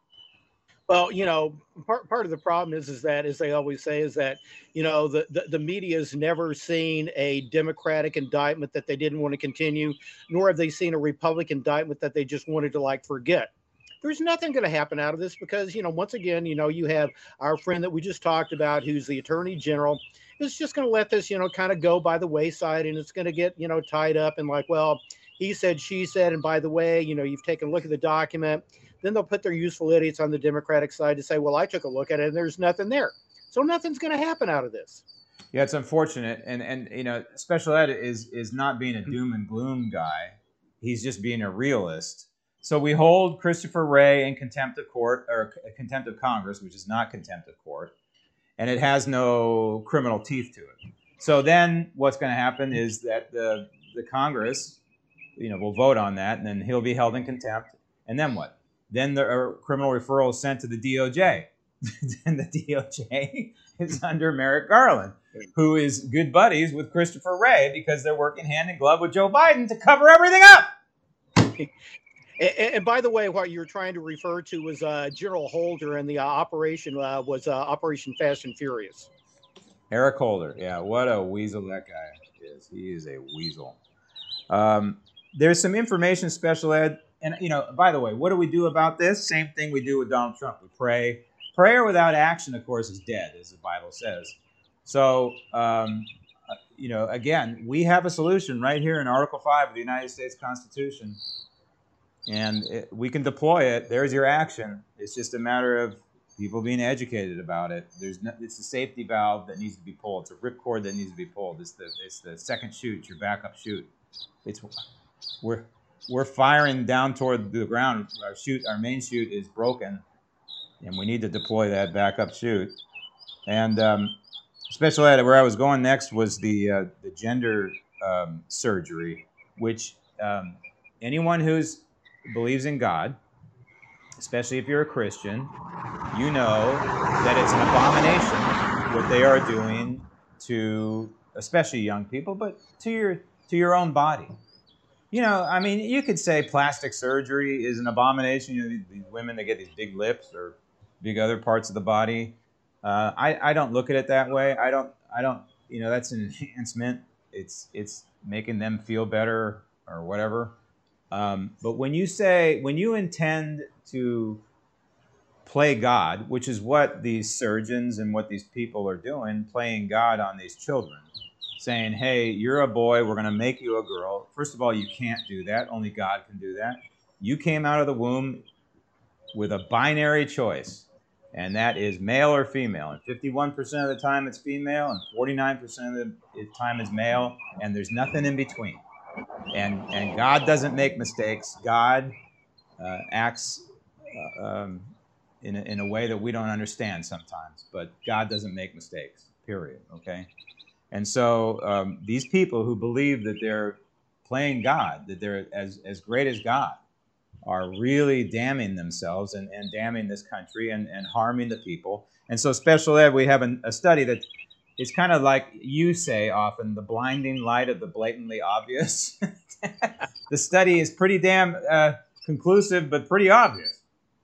Well, you know, part part of the problem is is that, as they always say, is that, you know, the, the, the media has never seen a Democratic indictment that they didn't want to continue, nor have they seen a Republican indictment that they just wanted to, like, forget. There's nothing going to happen out of this because, you know, once again, you know, you have our friend that we just talked about, who's the Attorney General, is just going to let this, you know, kind of go by the wayside, and it's going to get, you know, tied up and like, well, he said, she said, and by the way, you know, you've taken a look at the document. Then they'll put their useful idiots on the Democratic side to say, well, I took a look at it and there's nothing there. So nothing's going to happen out of this. Yeah, it's unfortunate. And, and you know, Special Ed is, is not being a doom and gloom guy. He's just being a realist. So we hold Christopher Wray in contempt of court, or contempt of Congress, which is not contempt of court, and it has no criminal teeth to it. So then what's going to happen is that the the Congress, you know, will vote on that, and then he'll be held in contempt. And then what? Then the uh, criminal referral is sent to the D O J. And the D O J is under Merrick Garland, who is good buddies with Christopher Wray because they're working hand in glove with Joe Biden to cover everything up. And, and by the way, what you were trying to refer to was uh, General Holder, and the uh, operation uh, was uh, Operation Fast and Furious. Eric Holder, yeah, what a weasel that guy is. He is a weasel. Um, there's some information, Special Ed, and you know, by the way, what do we do about this? Same thing we do with Donald Trump. We pray. Prayer without action, of course, is dead, as the Bible says. So, um, you know, again, we have a solution right here in Article five of the United States Constitution. And it, we can deploy it. There's your action. It's just a matter of people being educated about it. There's no, it's a safety valve that needs to be pulled. It's a ripcord that needs to be pulled. It's the it's the second chute, your backup chute. It's we're we're firing down toward the ground. Our chute, our main chute is broken, and we need to deploy that backup chute. And um, Special ed, where I was going next was the uh, the gender um, surgery, which um, anyone who's believes in God, especially if you're a Christian, you know that it's an abomination what they are doing to, especially young people, but to your to your own body. You know, I mean, you could say plastic surgery is an abomination. You know, these, these women that get these big lips or big other parts of the body. Uh, I I don't look at it that way. I don't I don't. You know, that's an enhancement. It's it's making them feel better or whatever. Um, but when you say when you intend to play God, which is what these surgeons and what these people are doing, playing God on these children, saying, hey, you're a boy, we're going to make you a girl. First of all, you can't do that. Only God can do that. You came out of the womb with a binary choice, and that is male or female. And fifty-one percent of the time it's female, and forty-nine percent of the time is male, and there's nothing in between. And, and God doesn't make mistakes. God uh, acts uh, um, in a, in a way that we don't understand sometimes, but God doesn't make mistakes, period, okay? And so um, these people who believe that they're playing God, that they're as, as great as God, are really damning themselves and, and damning this country and, and harming the people. And so special ed, we have a, a study that it's kind of like you say often, the blinding light of the blatantly obvious. The study is pretty damn uh, conclusive, but pretty obvious.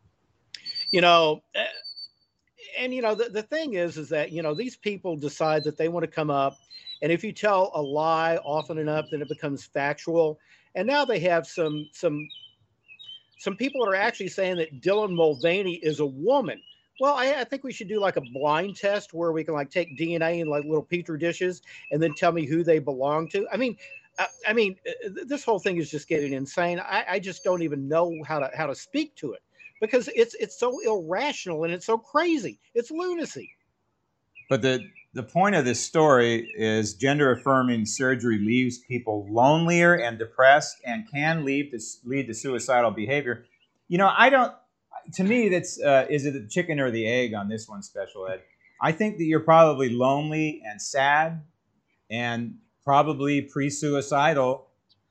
You know, and, you know, the, the thing is, is that, you know, these people decide that they want to come up. And if you tell a lie often enough, then it becomes factual. And now they have some some some people that are actually saying that Dylan Mulvaney is a woman. Well, I, I think we should do like a blind test where we can like take D N A in like little petri dishes and then tell me who they belong to. I mean, I, I mean, this whole thing is just getting insane. I, I just don't even know how to how to speak to it because it's it's so irrational and it's so crazy. It's lunacy. But the the point of this story is gender affirming surgery leaves people lonelier and depressed and can lead to lead to suicidal behavior. You know, I don't. To me, that's uh, is it the chicken or the egg on this one, special ed? I think that you're probably lonely and sad and probably pre-suicidal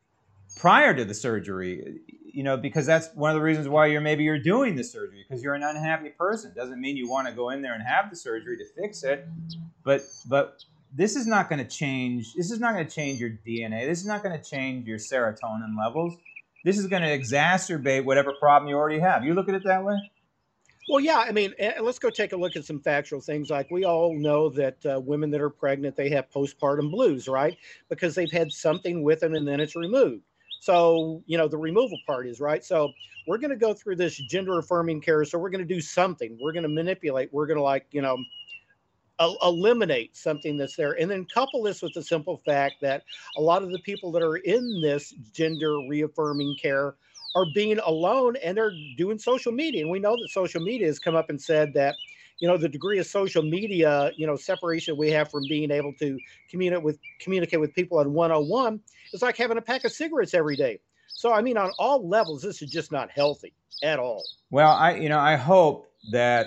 prior to the surgery, you know, because that's one of the reasons why you're maybe you're doing the surgery, because you're an unhappy person. Doesn't mean you want to go in there and have the surgery to fix it, but but this is not going to change. This is not going to change your D N A. This is not going to change your serotonin levels. This is going to exacerbate whatever problem you already have. You look at it that way? Well, yeah. I mean, let's go take a look at some factual things. Like we all know that uh, women that are pregnant, they have postpartum blues, right? Because they've had something with them and then it's removed. So, you know, the removal part is right. So we're going to go through this gender affirming care. So we're going to do something. We're going to manipulate. We're going to like, you know, eliminate something that's there, and then couple this with the simple fact that a lot of the people that are in this gender reaffirming care are being alone and they're doing social media. And we know that social media has come up and said that, you know, the degree of social media, you know, separation we have from being able to communicate with communicate with people on one-on-one is like having a pack of cigarettes every day. So, I mean, on all levels, this is just not healthy at all. Well, I, you know, I hope that,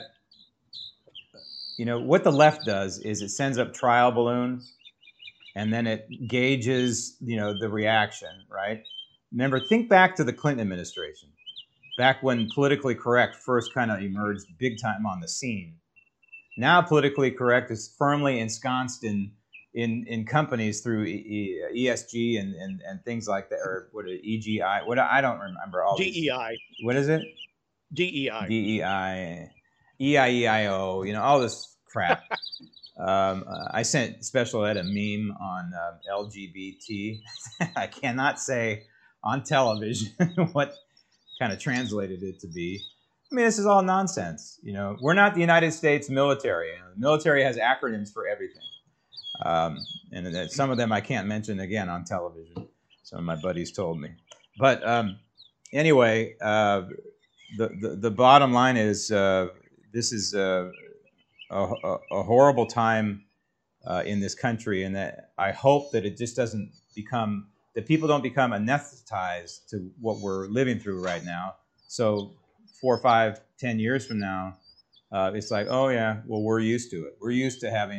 you know, what the left does is it sends up trial balloons and then it gauges, you know, the reaction, right? Remember, think back to the Clinton administration, back when politically correct first kind of emerged big time on the scene. Now politically correct is firmly ensconced in in, in companies through E S G and, and, and things like that, or what is it, E G I? What I don't remember all D E I. These. What is it? D E I. D E I. E I E I O, you know, all this crap. um, uh, I sent special ed a meme on uh, L G B T. I cannot say on television what kind of translated it to be. I mean, this is all nonsense. You know, we're not the United States military. You know, the military has acronyms for everything. Um, and uh, some of them I can't mention again on television. Some of my buddies told me. But um, anyway, uh, the, the, the bottom line is, uh, this is a, a, a horrible time uh, in this country, and that I hope that it just doesn't become, that people don't become anesthetized to what we're living through right now. So four, five, ten years from now, uh, it's like, oh yeah, well, we're used to it. We're used to having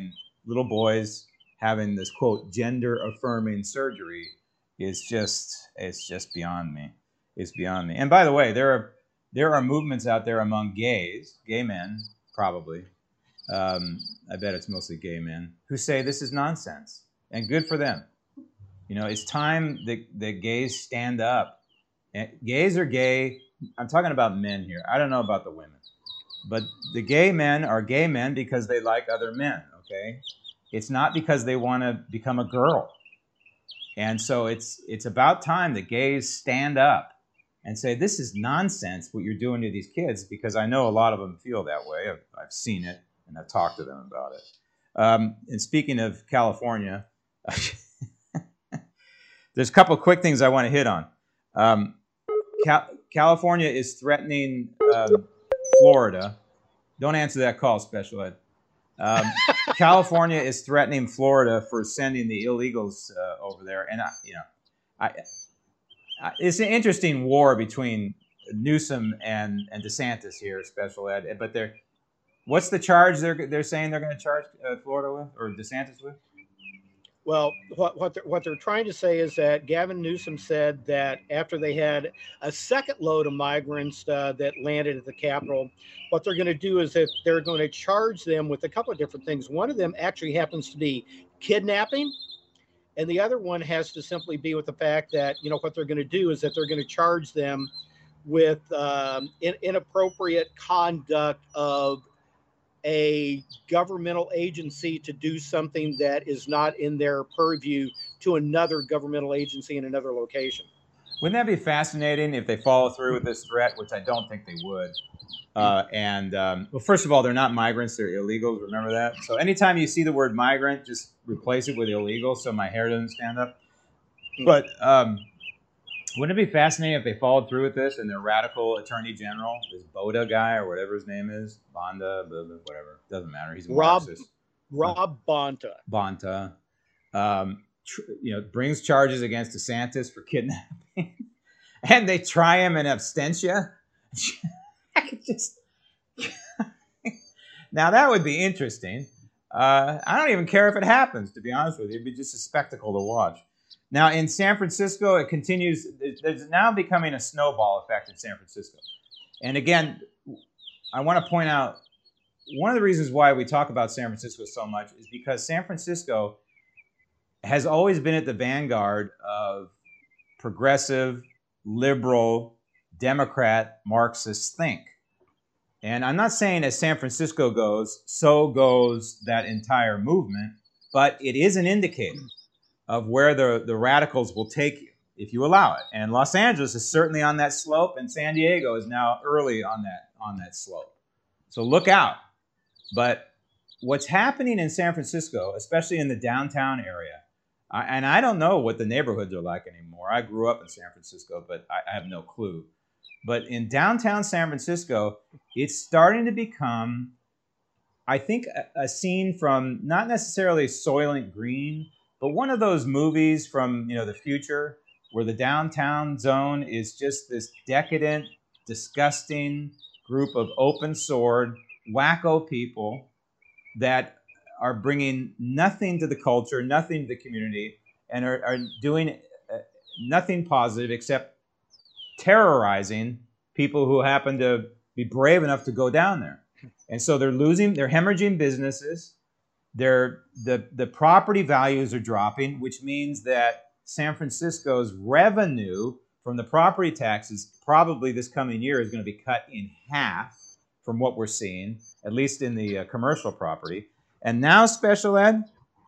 little boys having this, quote, gender-affirming surgery is just, it's just beyond me. It's beyond me. And by the way, there are there are movements out there among gays, gay men, probably. Um, I bet it's mostly gay men, who say this is nonsense. And good for them. You know, it's time that, that gays stand up. And gays are gay. I'm talking about men here. I don't know about the women. But the gay men are gay men because they like other men, okay? It's not because they want to become a girl. And so it's it's about time that gays stand up and say, this is nonsense what you're doing to these kids, because I know a lot of them feel that way. I've, I've seen it, and I've talked to them about it. Um, and speaking of California, there's a couple of quick things I want to hit on. Um, Cal- California is threatening um, Florida. Don't answer that call, Special Ed. Um, California is threatening Florida for sending the illegals uh, over there, and I, you know, I, I, it's an interesting war between Newsom and, and DeSantis here, Special Ed. But they're, what's the charge they're they're saying they're going to charge uh, Florida with, or DeSantis with? Well, what what they're, what they're trying to say is that Gavin Newsom said that after they had a second load of migrants uh, that landed at the Capitol, what they're going to do is that they're going to charge them with a couple of different things. One of them actually happens to be kidnapping, and the other one has to simply be with the fact that, you know, what they're going to do is that they're going to charge them with um, in, inappropriate conduct of a governmental agency to do something that is not in their purview to another governmental agency in another location. Wouldn't that be fascinating if they follow through with this threat, which I don't think they would? Uh, and, um, well, first of all, they're not migrants, they're illegals. Remember that? So anytime you see the word migrant, just replace it with illegal so my hair doesn't stand up. But um, wouldn't it be fascinating if they followed through with this and their radical attorney general, this Boda guy or whatever his name is, Bonda, blah, blah, whatever, doesn't matter. He's a Rob, Marxist. Rob Bonta. Bonta, um, tr- you know, brings charges against DeSantis for kidnapping, and they try him in absentia. I could just now that would be interesting. Uh, I don't even care if it happens, to be honest with you. It'd be just a spectacle to watch. Now, in San Francisco, it continues. There's now becoming a snowball effect in San Francisco. And again, I want to point out one of the reasons why we talk about San Francisco so much is because San Francisco has always been at the vanguard of progressive, liberal, Democrat, Marxist think. And I'm not saying as San Francisco goes, so goes that entire movement, but it is an indicator of where the, the radicals will take you if you allow it. And Los Angeles is certainly on that slope, and San Diego is now early on that on that slope. So look out. But what's happening in San Francisco, especially in the downtown area, I, and I don't know what the neighborhoods are like anymore. I grew up in San Francisco, but I, I have no clue. But in downtown San Francisco, it's starting to become, I think, a, a scene from not necessarily Soylent Green, but one of those movies from, you know, the future where the downtown zone is just this decadent, disgusting group of open sword, wacko people that are bringing nothing to the culture, nothing to the community, and are, are doing nothing positive except terrorizing people who happen to be brave enough to go down there. And so they're losing, they're hemorrhaging businesses. They're, the, the property values are dropping, which means that San Francisco's revenue from the property taxes probably this coming year is going to be cut in half from what we're seeing, at least in the uh, commercial property. And now, Special Ed,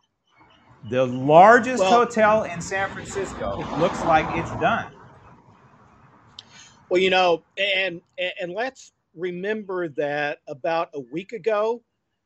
the largest well, hotel in San Francisco looks like it's done. Well, you know, and and let's remember that about a week ago,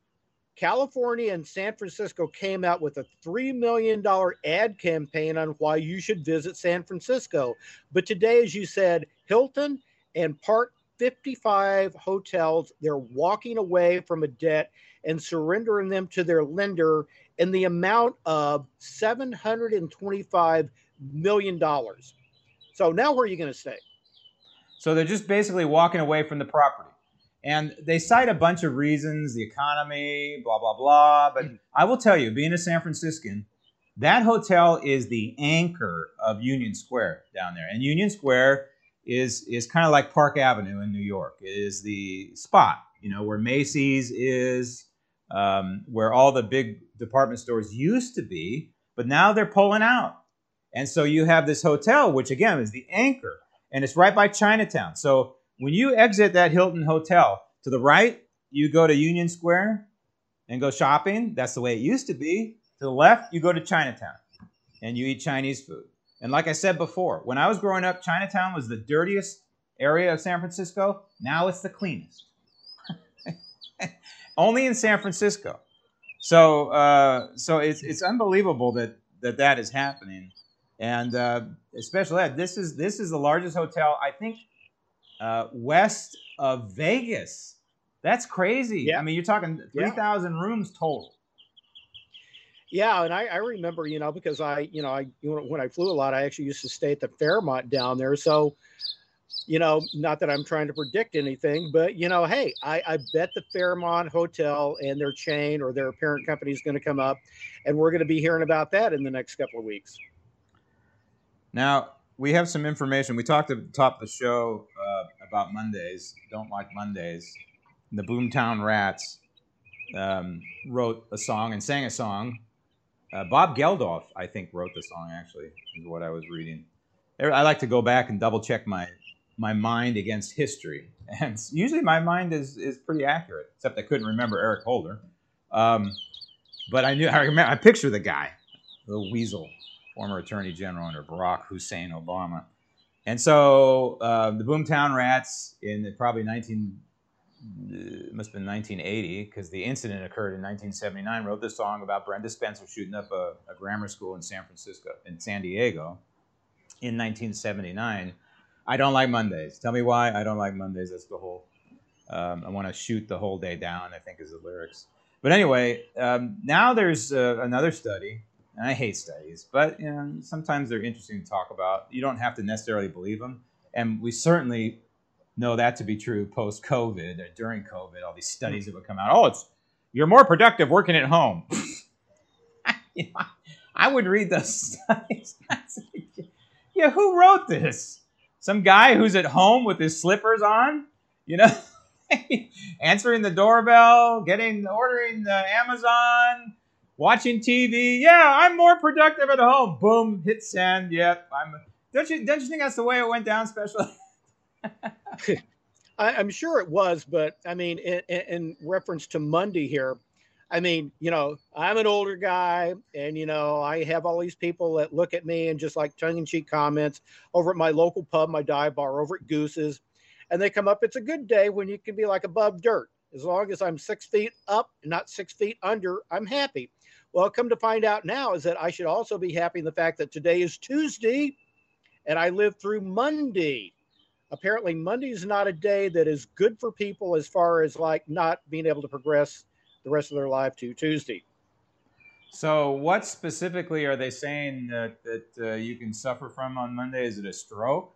California and San Francisco came out with a three million dollars ad campaign on why you should visit San Francisco. But today, as you said, Hilton and Park fifty-five hotels, they're walking away from a debt and surrendering them to their lender in the amount of seven hundred twenty-five million dollars. So now where are you going to stay? So they're just basically walking away from the property. And they cite a bunch of reasons, the economy, blah, blah, blah. But I will tell you, being a San Franciscan, that hotel is the anchor of Union Square down there. And Union Square is is kind of like Park Avenue in New York. It is the spot, you know, where Macy's is, um, where all the big department stores used to be, but now they're pulling out. And so you have this hotel, which again is the anchor, and it's right by Chinatown. So when you exit that Hilton Hotel, to the right, you go to Union Square and go shopping. That's the way it used to be. To the left, you go to Chinatown and you eat Chinese food. And like I said before, when I was growing up, Chinatown was the dirtiest area of San Francisco. Now it's the cleanest. Only in San Francisco. So uh, so it's it's unbelievable that that, that is happening. And uh, especially that, this is, this is the largest hotel, I think, uh, west of Vegas. That's crazy. Yeah. I mean, you're talking three thousand yeah. rooms total. Yeah, and I, I remember, you know, because I, you know, I when I flew a lot, I actually used to stay at the Fairmont down there. So, you know, not that I'm trying to predict anything, but, you know, hey, I, I bet the Fairmont Hotel and their chain or their parent company is going to come up, and we're going to be hearing about that in the next couple of weeks. Now, we have some information. We talked at the top of the show uh, about Mondays. Don't like Mondays. The Boomtown Rats um, wrote a song and sang a song. Uh, Bob Geldof, I think, wrote the song, actually, is what I was reading. I like to go back and double-check my my mind against history. And usually my mind is, is pretty accurate, except I couldn't remember Eric Holder. Um, but I knew I remember I picture the guy, the weasel, former Attorney General under Barack Hussein Obama. And so uh, the Boomtown Rats in the, probably nineteen it must have been nineteen eighty, because the incident occurred in nineteen seventy-nine, wrote this song about Brenda Spencer shooting up a, a grammar school in San Francisco, in San Diego, in nineteen seventy-nine. I don't like Mondays. Tell me why I don't like Mondays. That's the whole, um, I want to shoot the whole day down, I think is the lyrics. But anyway, um, now there's uh, another study, and I hate studies, but you know, sometimes they're interesting to talk about. You don't have to necessarily believe them. And we certainly know that to be true post-COVID or during COVID, all these studies that would come out. Oh, it's you're more productive working at home. You know, I would read those studies. Yeah, who wrote this? Some guy who's at home with his slippers on, you know, answering the doorbell, getting ordering the Amazon, watching T V. Yeah, I'm more productive at home. Boom, hit send. Yep, I'm. Don't you don't you think that's the way it went down, Special? I, I'm sure it was, but I mean, in, in reference to Monday here, I mean, you know, I'm an older guy, and you know, I have all these people that look at me and just like tongue-in-cheek comments over at my local pub, my dive bar, over at Goose's, and they come up. It's a good day when you can be like above dirt. As long as I'm six feet up and not six feet under, I'm happy. Well, come to find out now is that I should also be happy in the fact that today is Tuesday, and I lived through Monday. Apparently, Monday is not a day that is good for people as far as like not being able to progress the rest of their life to Tuesday. So what specifically are they saying that, that uh, you can suffer from on Monday? Is it a stroke?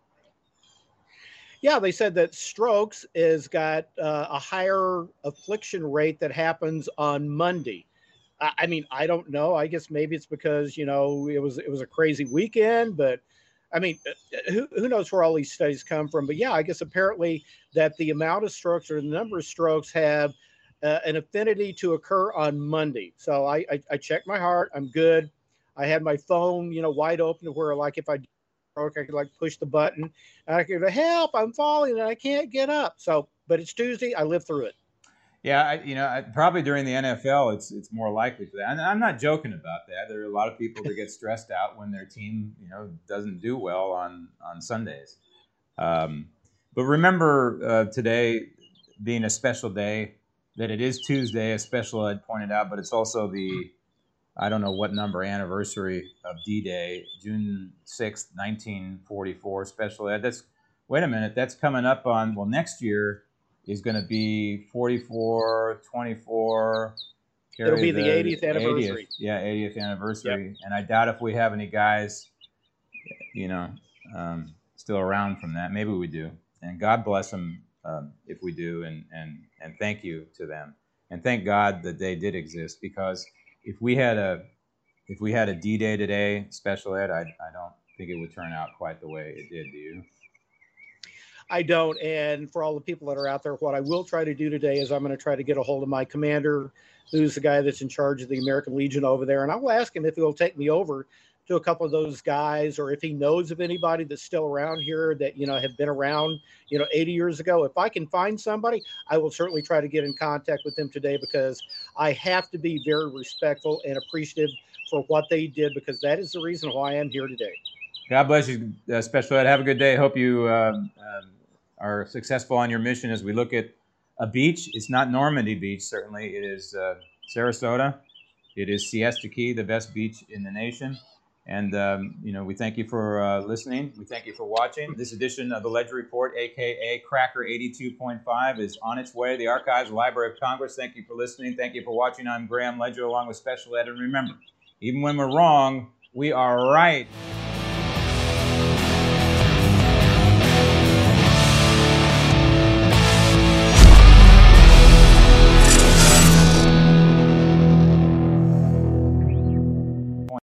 Yeah, they said that strokes is got uh, a higher affliction rate that happens on Monday. I, I mean, I don't know. I guess maybe it's because, you know, it was it was a crazy weekend, but I mean, who, who knows where all these studies come from? But yeah, I guess apparently that the amount of strokes or the number of strokes have uh, an affinity to occur on Monday. So I, I, I checked my heart. I'm good. I had my phone, you know, wide open to where like if I stroke, I could like push the button and I could go, help, I'm falling and I can't get up. So, but it's Tuesday. I lived through it. Yeah, I, you know, I, probably during the N F L, it's it's more likely for that. And I'm not joking about that. There are a lot of people that get stressed out when their team, you know, doesn't do well on on Sundays. Um, but remember uh, today being a special day, that it is Tuesday, a special Ed pointed out, but it's also the, I don't know what number anniversary of D-Day, June sixth, nineteen forty-four, special Ed. That's, wait a minute, that's coming up on, well, next year is going to be forty-four, twenty-four. It'll be the, the eightieth anniversary. eightieth, yeah, eightieth anniversary. Yep. And I doubt if we have any guys, you know, um, still around from that. Maybe we do. And God bless them um, if we do, and, and, and thank you to them. And thank God that they did exist, because if we had a if we had a D-Day today, special ed, I, I don't think it would turn out quite the way it did. Do you? I don't. And for all the people that are out there, what I will try to do today is I'm going to try to get a hold of my commander, who's the guy that's in charge of the American Legion over there. And I will ask him if he'll take me over to a couple of those guys, or if he knows of anybody that's still around here that, you know, have been around, you know, eighty years ago. If I can find somebody, I will certainly try to get in contact with them today, because I have to be very respectful and appreciative for what they did, because that is the reason why I'm here today. God bless you, uh, Special Ed. Have a good day. Hope you um, um, are successful on your mission as we look at a beach. It's not Normandy Beach, certainly. It is uh, Sarasota. It is Siesta Key, the best beach in the nation. And, um, you know, we thank you for uh, listening. We thank you for watching. This edition of the Ledger Report, a k a. Cracker eighty-two point five, is on its way. The Archives, Library of Congress. Thank you for listening. Thank you for watching. I'm Graham Ledger along with Special Ed. And remember, even when we're wrong, we are right.